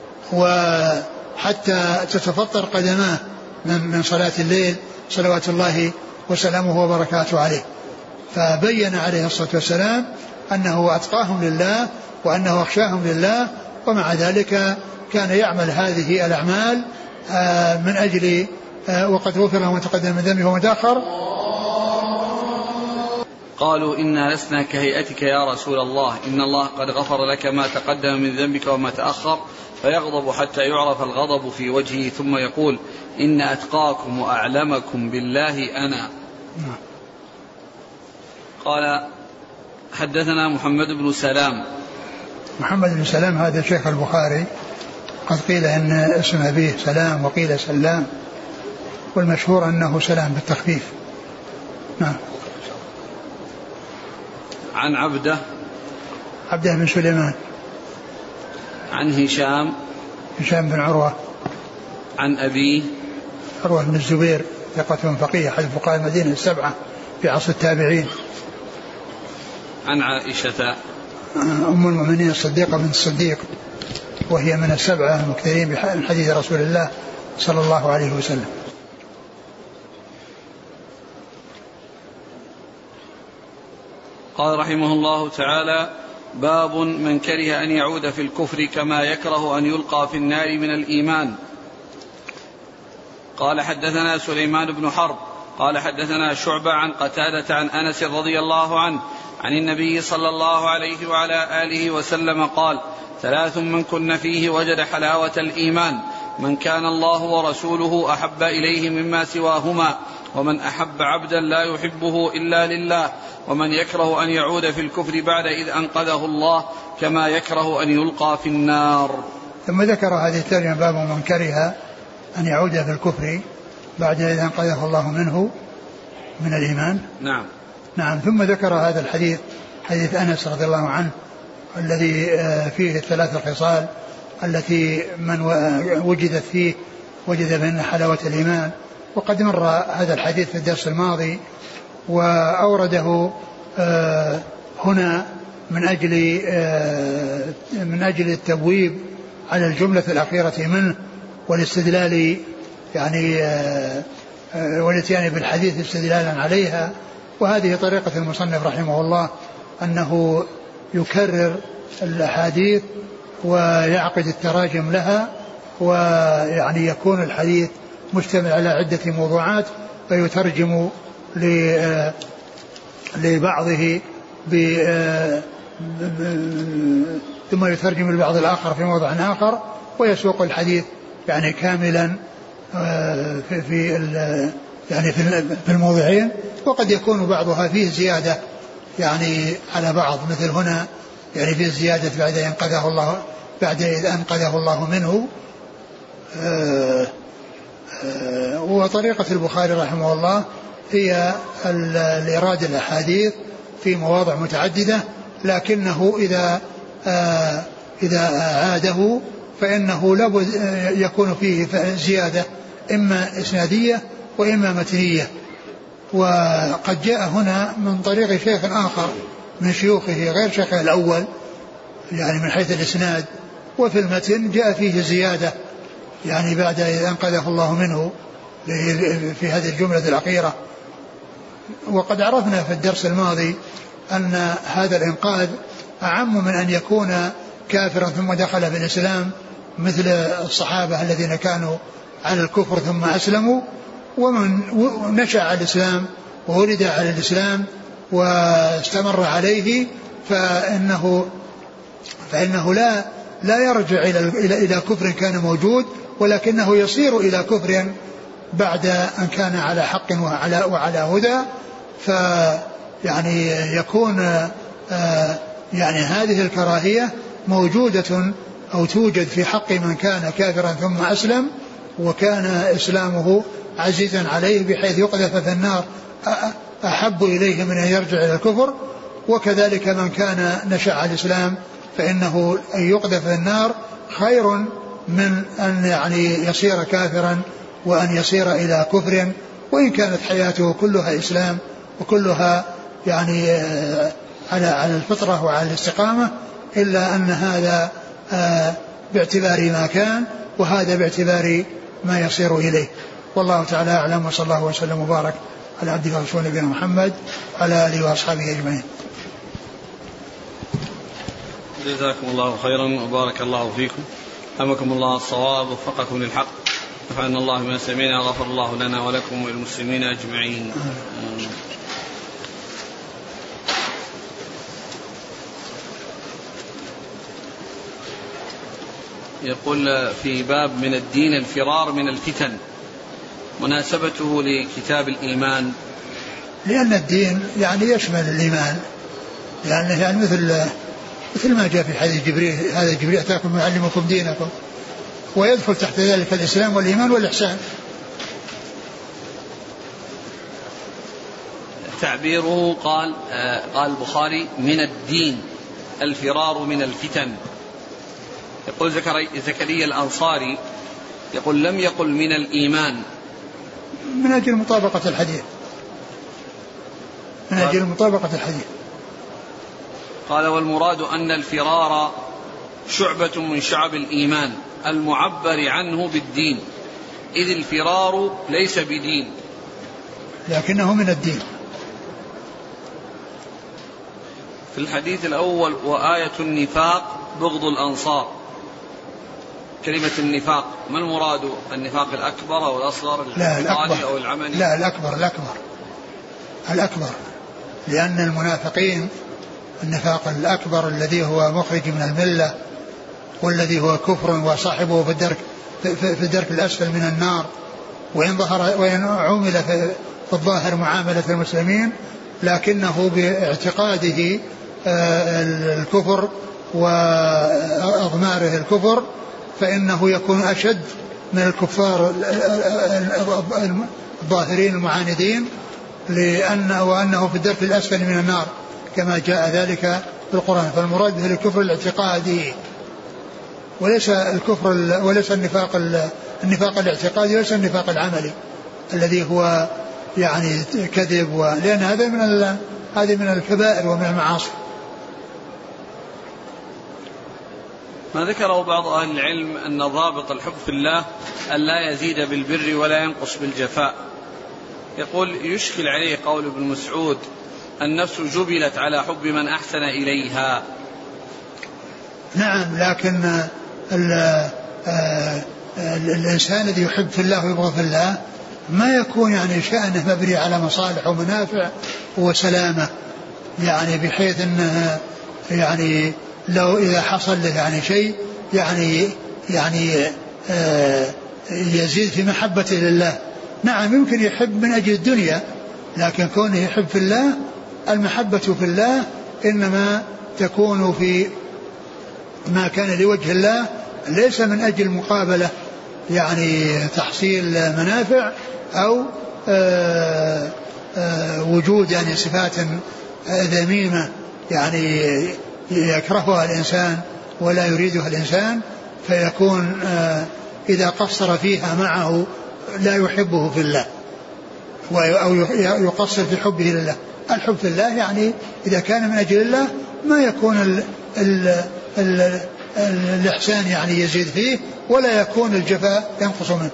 وحتى تتفطر قدماه من صلاة الليل صلوات الله وسلامه وبركاته عليه. فبين عليه الصلاة والسلام أنه أتقاهم لله وأنه أخشاهم لله، ومع ذلك كان يعمل هذه الأعمال من أجل وقد غفر له ما تقدم من ذنبه وما تأخر. قالوا إنا لسنا كهيئتك يا رسول الله، إن الله قد غفر لك ما تقدم من ذنبك وما تأخر، فيغضب حتى يعرف الغضب في وجهه، ثم يقول إن أتقاكم وأعلمكم بالله أنا. قال حدثنا محمد بن سلام. محمد بن سلام هذا شيخ البخاري، قد قيل إن اسم أبيه سلام وقيل سلام، والمشهور أنه سلام بالتخفيف. نعم. عن عبده عبده بن سليمان. عن هشام هشام بن عروة. عن أبيه عروة بن الزبير ثقة فقيه أحد فقهاء المدينة السبعة في عصر التابعين. عن عائشة أم المؤمنين الصديقة بنت الصديق، وهي من السبعة المكثرين من حديث رسول الله صلى الله عليه وسلم. قال رحمه الله تعالى: باب من كره أن يعود في الكفر كما يكره أن يلقى في النار من الإيمان. قال حدثنا سليمان بن حرب قال حدثنا شعبة عن قتادة عن أنس رضي الله عنه عن النبي صلى الله عليه وعلى آله وسلم قال: ثلاث من كن فيه وجد حلاوة الإيمان: من كان الله ورسوله أحب إليه مما سواهما، ومن أحب عبدا لا يحبه إلا لله، ومن يكره أن يعود في الكفر بعد إذ أنقذه الله كما يكره أن يلقى في النار. ثم ذكر هذه الترجمة: باب من كره أن يعود في الكفر بعد إذ أنقذه الله منه من الإيمان. نعم نعم. ثم ذكر هذا الحديث، حديث أنس رضي الله عنه، الذي فيه الثلاث الخصال التي من وجدت فيه وجد بأن حلاوة الإيمان. وقد مر هذا الحديث في الدرس الماضي، وأورده هنا من أجل من أجل التبويب على الجملة الأخيرة منه، والاستدلال يعني والاتيان بالحديث استدلالا عليها. وهذه طريقة المصنف رحمه الله، أنه يكرر الأحاديث ويعقد التراجم لها، ويعني يكون الحديث مشتمل على عدة موضوعات، فيترجم لبعضه ثم يترجم البعض الآخر في موضع آخر ويسوق الحديث يعني كاملا في في يعني في الموضعين. وقد يكون بعضها فيه زيادة يعني على بعض، مثل هنا يعني فيه زيادة بعد أنقذه الله بعد إذ أنقذه الله منه. وطريقة البخاري رحمه الله هي الإرادة الأحاديث في مواضع متعددة، لكنه إذا إذا عاده فإنه لابد يكون فيه زيادة إما إسنادية وإما متنية. وقد جاء هنا من طريق شيخ آخر من شيوخه غير شيخه الأول يعني من حيث الإسناد، وفي المتن جاء فيه زيادة يعني بعد إذا أنقذه الله منه في هذه الجملة الأخيرة. وقد عرفنا في الدرس الماضي أن هذا الإنقاذ أعم من أن يكون كافرا ثم دخل في الإسلام مثل الصحابة الذين كانوا على الكفر ثم أسلموا، ومن نشأ على الإسلام وولد على الإسلام واستمر عليه فإنه فإنه لا لا يرجع إلى إلى إلى كفر كان موجود، ولكنه يصير إلى كفر بعد أن كان على حق وعلى وعلى هدى. فيعني يكون يعني هذه الكراهية موجودة أو توجد في حق من كان كافرا ثم أسلم وكان إسلامه عزيزا عليه بحيث يقذف في النار أحب إليه من أن يرجع إلى الكفر. وكذلك من كان نشأ على الإسلام فإنه أن يقذف في النار خير من أن يعني يصير كافرا وأن يصير إلى كفر، وإن كانت حياته كلها إسلام وكلها يعني على على الفطرة وعلى الاستقامة، إلا أن هذا باعتبار ما كان وهذا باعتبار ما يصير إليه. والله تعالى أعلم، وصلى الله وسلم وبارك على عبده ورسوله نبينا محمد وعلى آله وأصحابه أجمعين. جزاكم الله خيرا وبارك الله فيكم، أمكم الله الصواب ووفقكم للحق، نفعنا الله بما سمعنا، غفر الله لنا ولكم وللمسلمين أجمعين. يقول في باب من الدين الفرار من الفتن، مناسبته لكتاب الإيمان. لأن الدين يعني يشمل الإيمان، يعني, يعني مثل مثل ما جاء في حديث جبريل، هذا جبريل أتاكم يعلمكم دينكم، ويدخل تحت ذلك الإسلام والإيمان والإحسان. تعبيره قال آه قال البخاري من الدين الفرار من الفتن. يقول زكريا الأنصاري يقول لم يقل من الإيمان من أجل مطابقة الحديث، من أجل مطابقة الحديث. قال والمراد أن الفرار شعبة من شعب الإيمان المعبر عنه بالدين، إذ الفرار ليس بدين لكنه من الدين. في الحديث الأول وآية النفاق بغض الأنصار، كلمة النفاق ما المراد؟ النفاق الأكبر أو الأصغر، الاعتقادي أو العملي؟ لا الأكبر الأكبر الأكبر لأن المنافقين النفاق الأكبر الذي هو مخرج من الملة والذي هو كفر وصاحبه في الدرك في الدرك الأسفل من النار، وإن ظهر وإن عمل في الظاهر معاملة المسلمين لكنه باعتقاده الكفر وأضماره الكفر فإنه يكون أشد من الكفار الظاهرين المعاندين، لأن وأنه في الدرك الأسفل من النار كما جاء ذلك في القرآن. فالمراد به الكفر الاعتقادي وليس الكفر وليس النفاق النفاق الاعتقادي وليس النفاق العملي الذي هو يعني كذب، لأن هذا من هذه من الكبائر ومن المعاصي. ما ذكره بعض أهل العلم أن ضابط الحب في الله أن لا يزيد بالبر ولا ينقص بالجفاء. يقول يشكل عليه قول ابن مسعود النفس جبلت على حب من أحسن إليها. نعم، لكن ال ال الإنسان الذي يحب في الله ويبغض في الله ما يكون يعني شأنه مبني على مصالح ومنافع وسلامة، يعني بحيث أنه يعني لو إذا حصل له يعني شيء يعني يعني آه يزيد في محبته لله. نعم يمكن يحب من أجل الدنيا، لكن كونه يحب في الله، المحبة في الله إنما تكون في ما كان لوجه الله، ليس من أجل مقابلة يعني تحصيل منافع أو آآ آآ وجود يعني صفات ذميمة يعني يكرهها الإنسان ولا يريدها الإنسان، فيكون إذا قصر فيها معه لا يحبه في الله أو يقصر في حبه لله. الحب في الله يعني إذا كان من أجل الله ما يكون ال ال ال الإحسان يعني يزيد فيه ولا يكون الجفاء ينقص منه.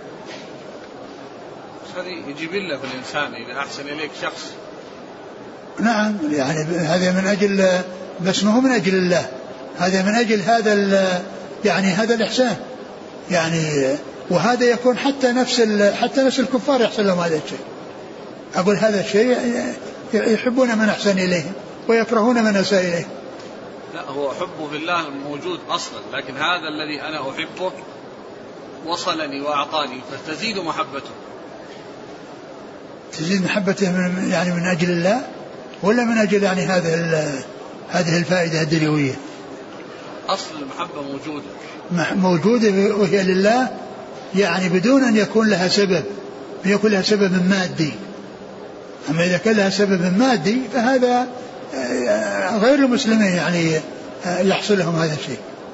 هذه جبلة في الإنسان إذا أحسن إليك شخص. نعم يعني هذا من أجل، بس ما هو من أجل الله، هذا من أجل هذا يعني هذا الإحسان يعني. وهذا يكون حتى نفس حتى نفس الكفار يحصل لهم هذا الشيء. أقول هذا الشيء يحبون من أحسن إليهم ويكرهون من أساء إليهم. لا هو حبه في الله موجود أصلا، لكن هذا الذي أنا أحبه وصلني وأعطاني فتزيد محبته. تزيد محبته من يعني من أجل الله ولا من أجل يعني هذا هذه الفائدة الدنيوية؟ أصل المحبة موجودة موجودة وهي لله يعني بدون أن يكون لها سبب، يكون لها سبب مادي. أما إذا كان لها سبب مادي فهذا غير المسلمين يعني يحصل لهم هذا الشيء.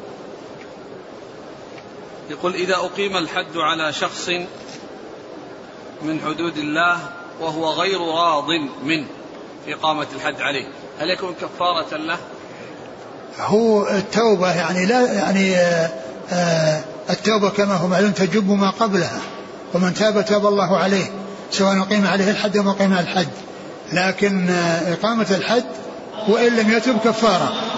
يقول إذا أقيم الحد على شخص من حدود الله وهو غير راض منه في إقامة الحد عليه، هل يكون كفارة له؟ هو التوبة يعني لا يعني آآ آآ التوبة كما هو معلوم تجب ما قبلها، ومن تاب تاب الله عليه سواء أقيم عليه الحد أو ما أقيم الحد. لكن إقامة الحد وإن لم يتب كفارة.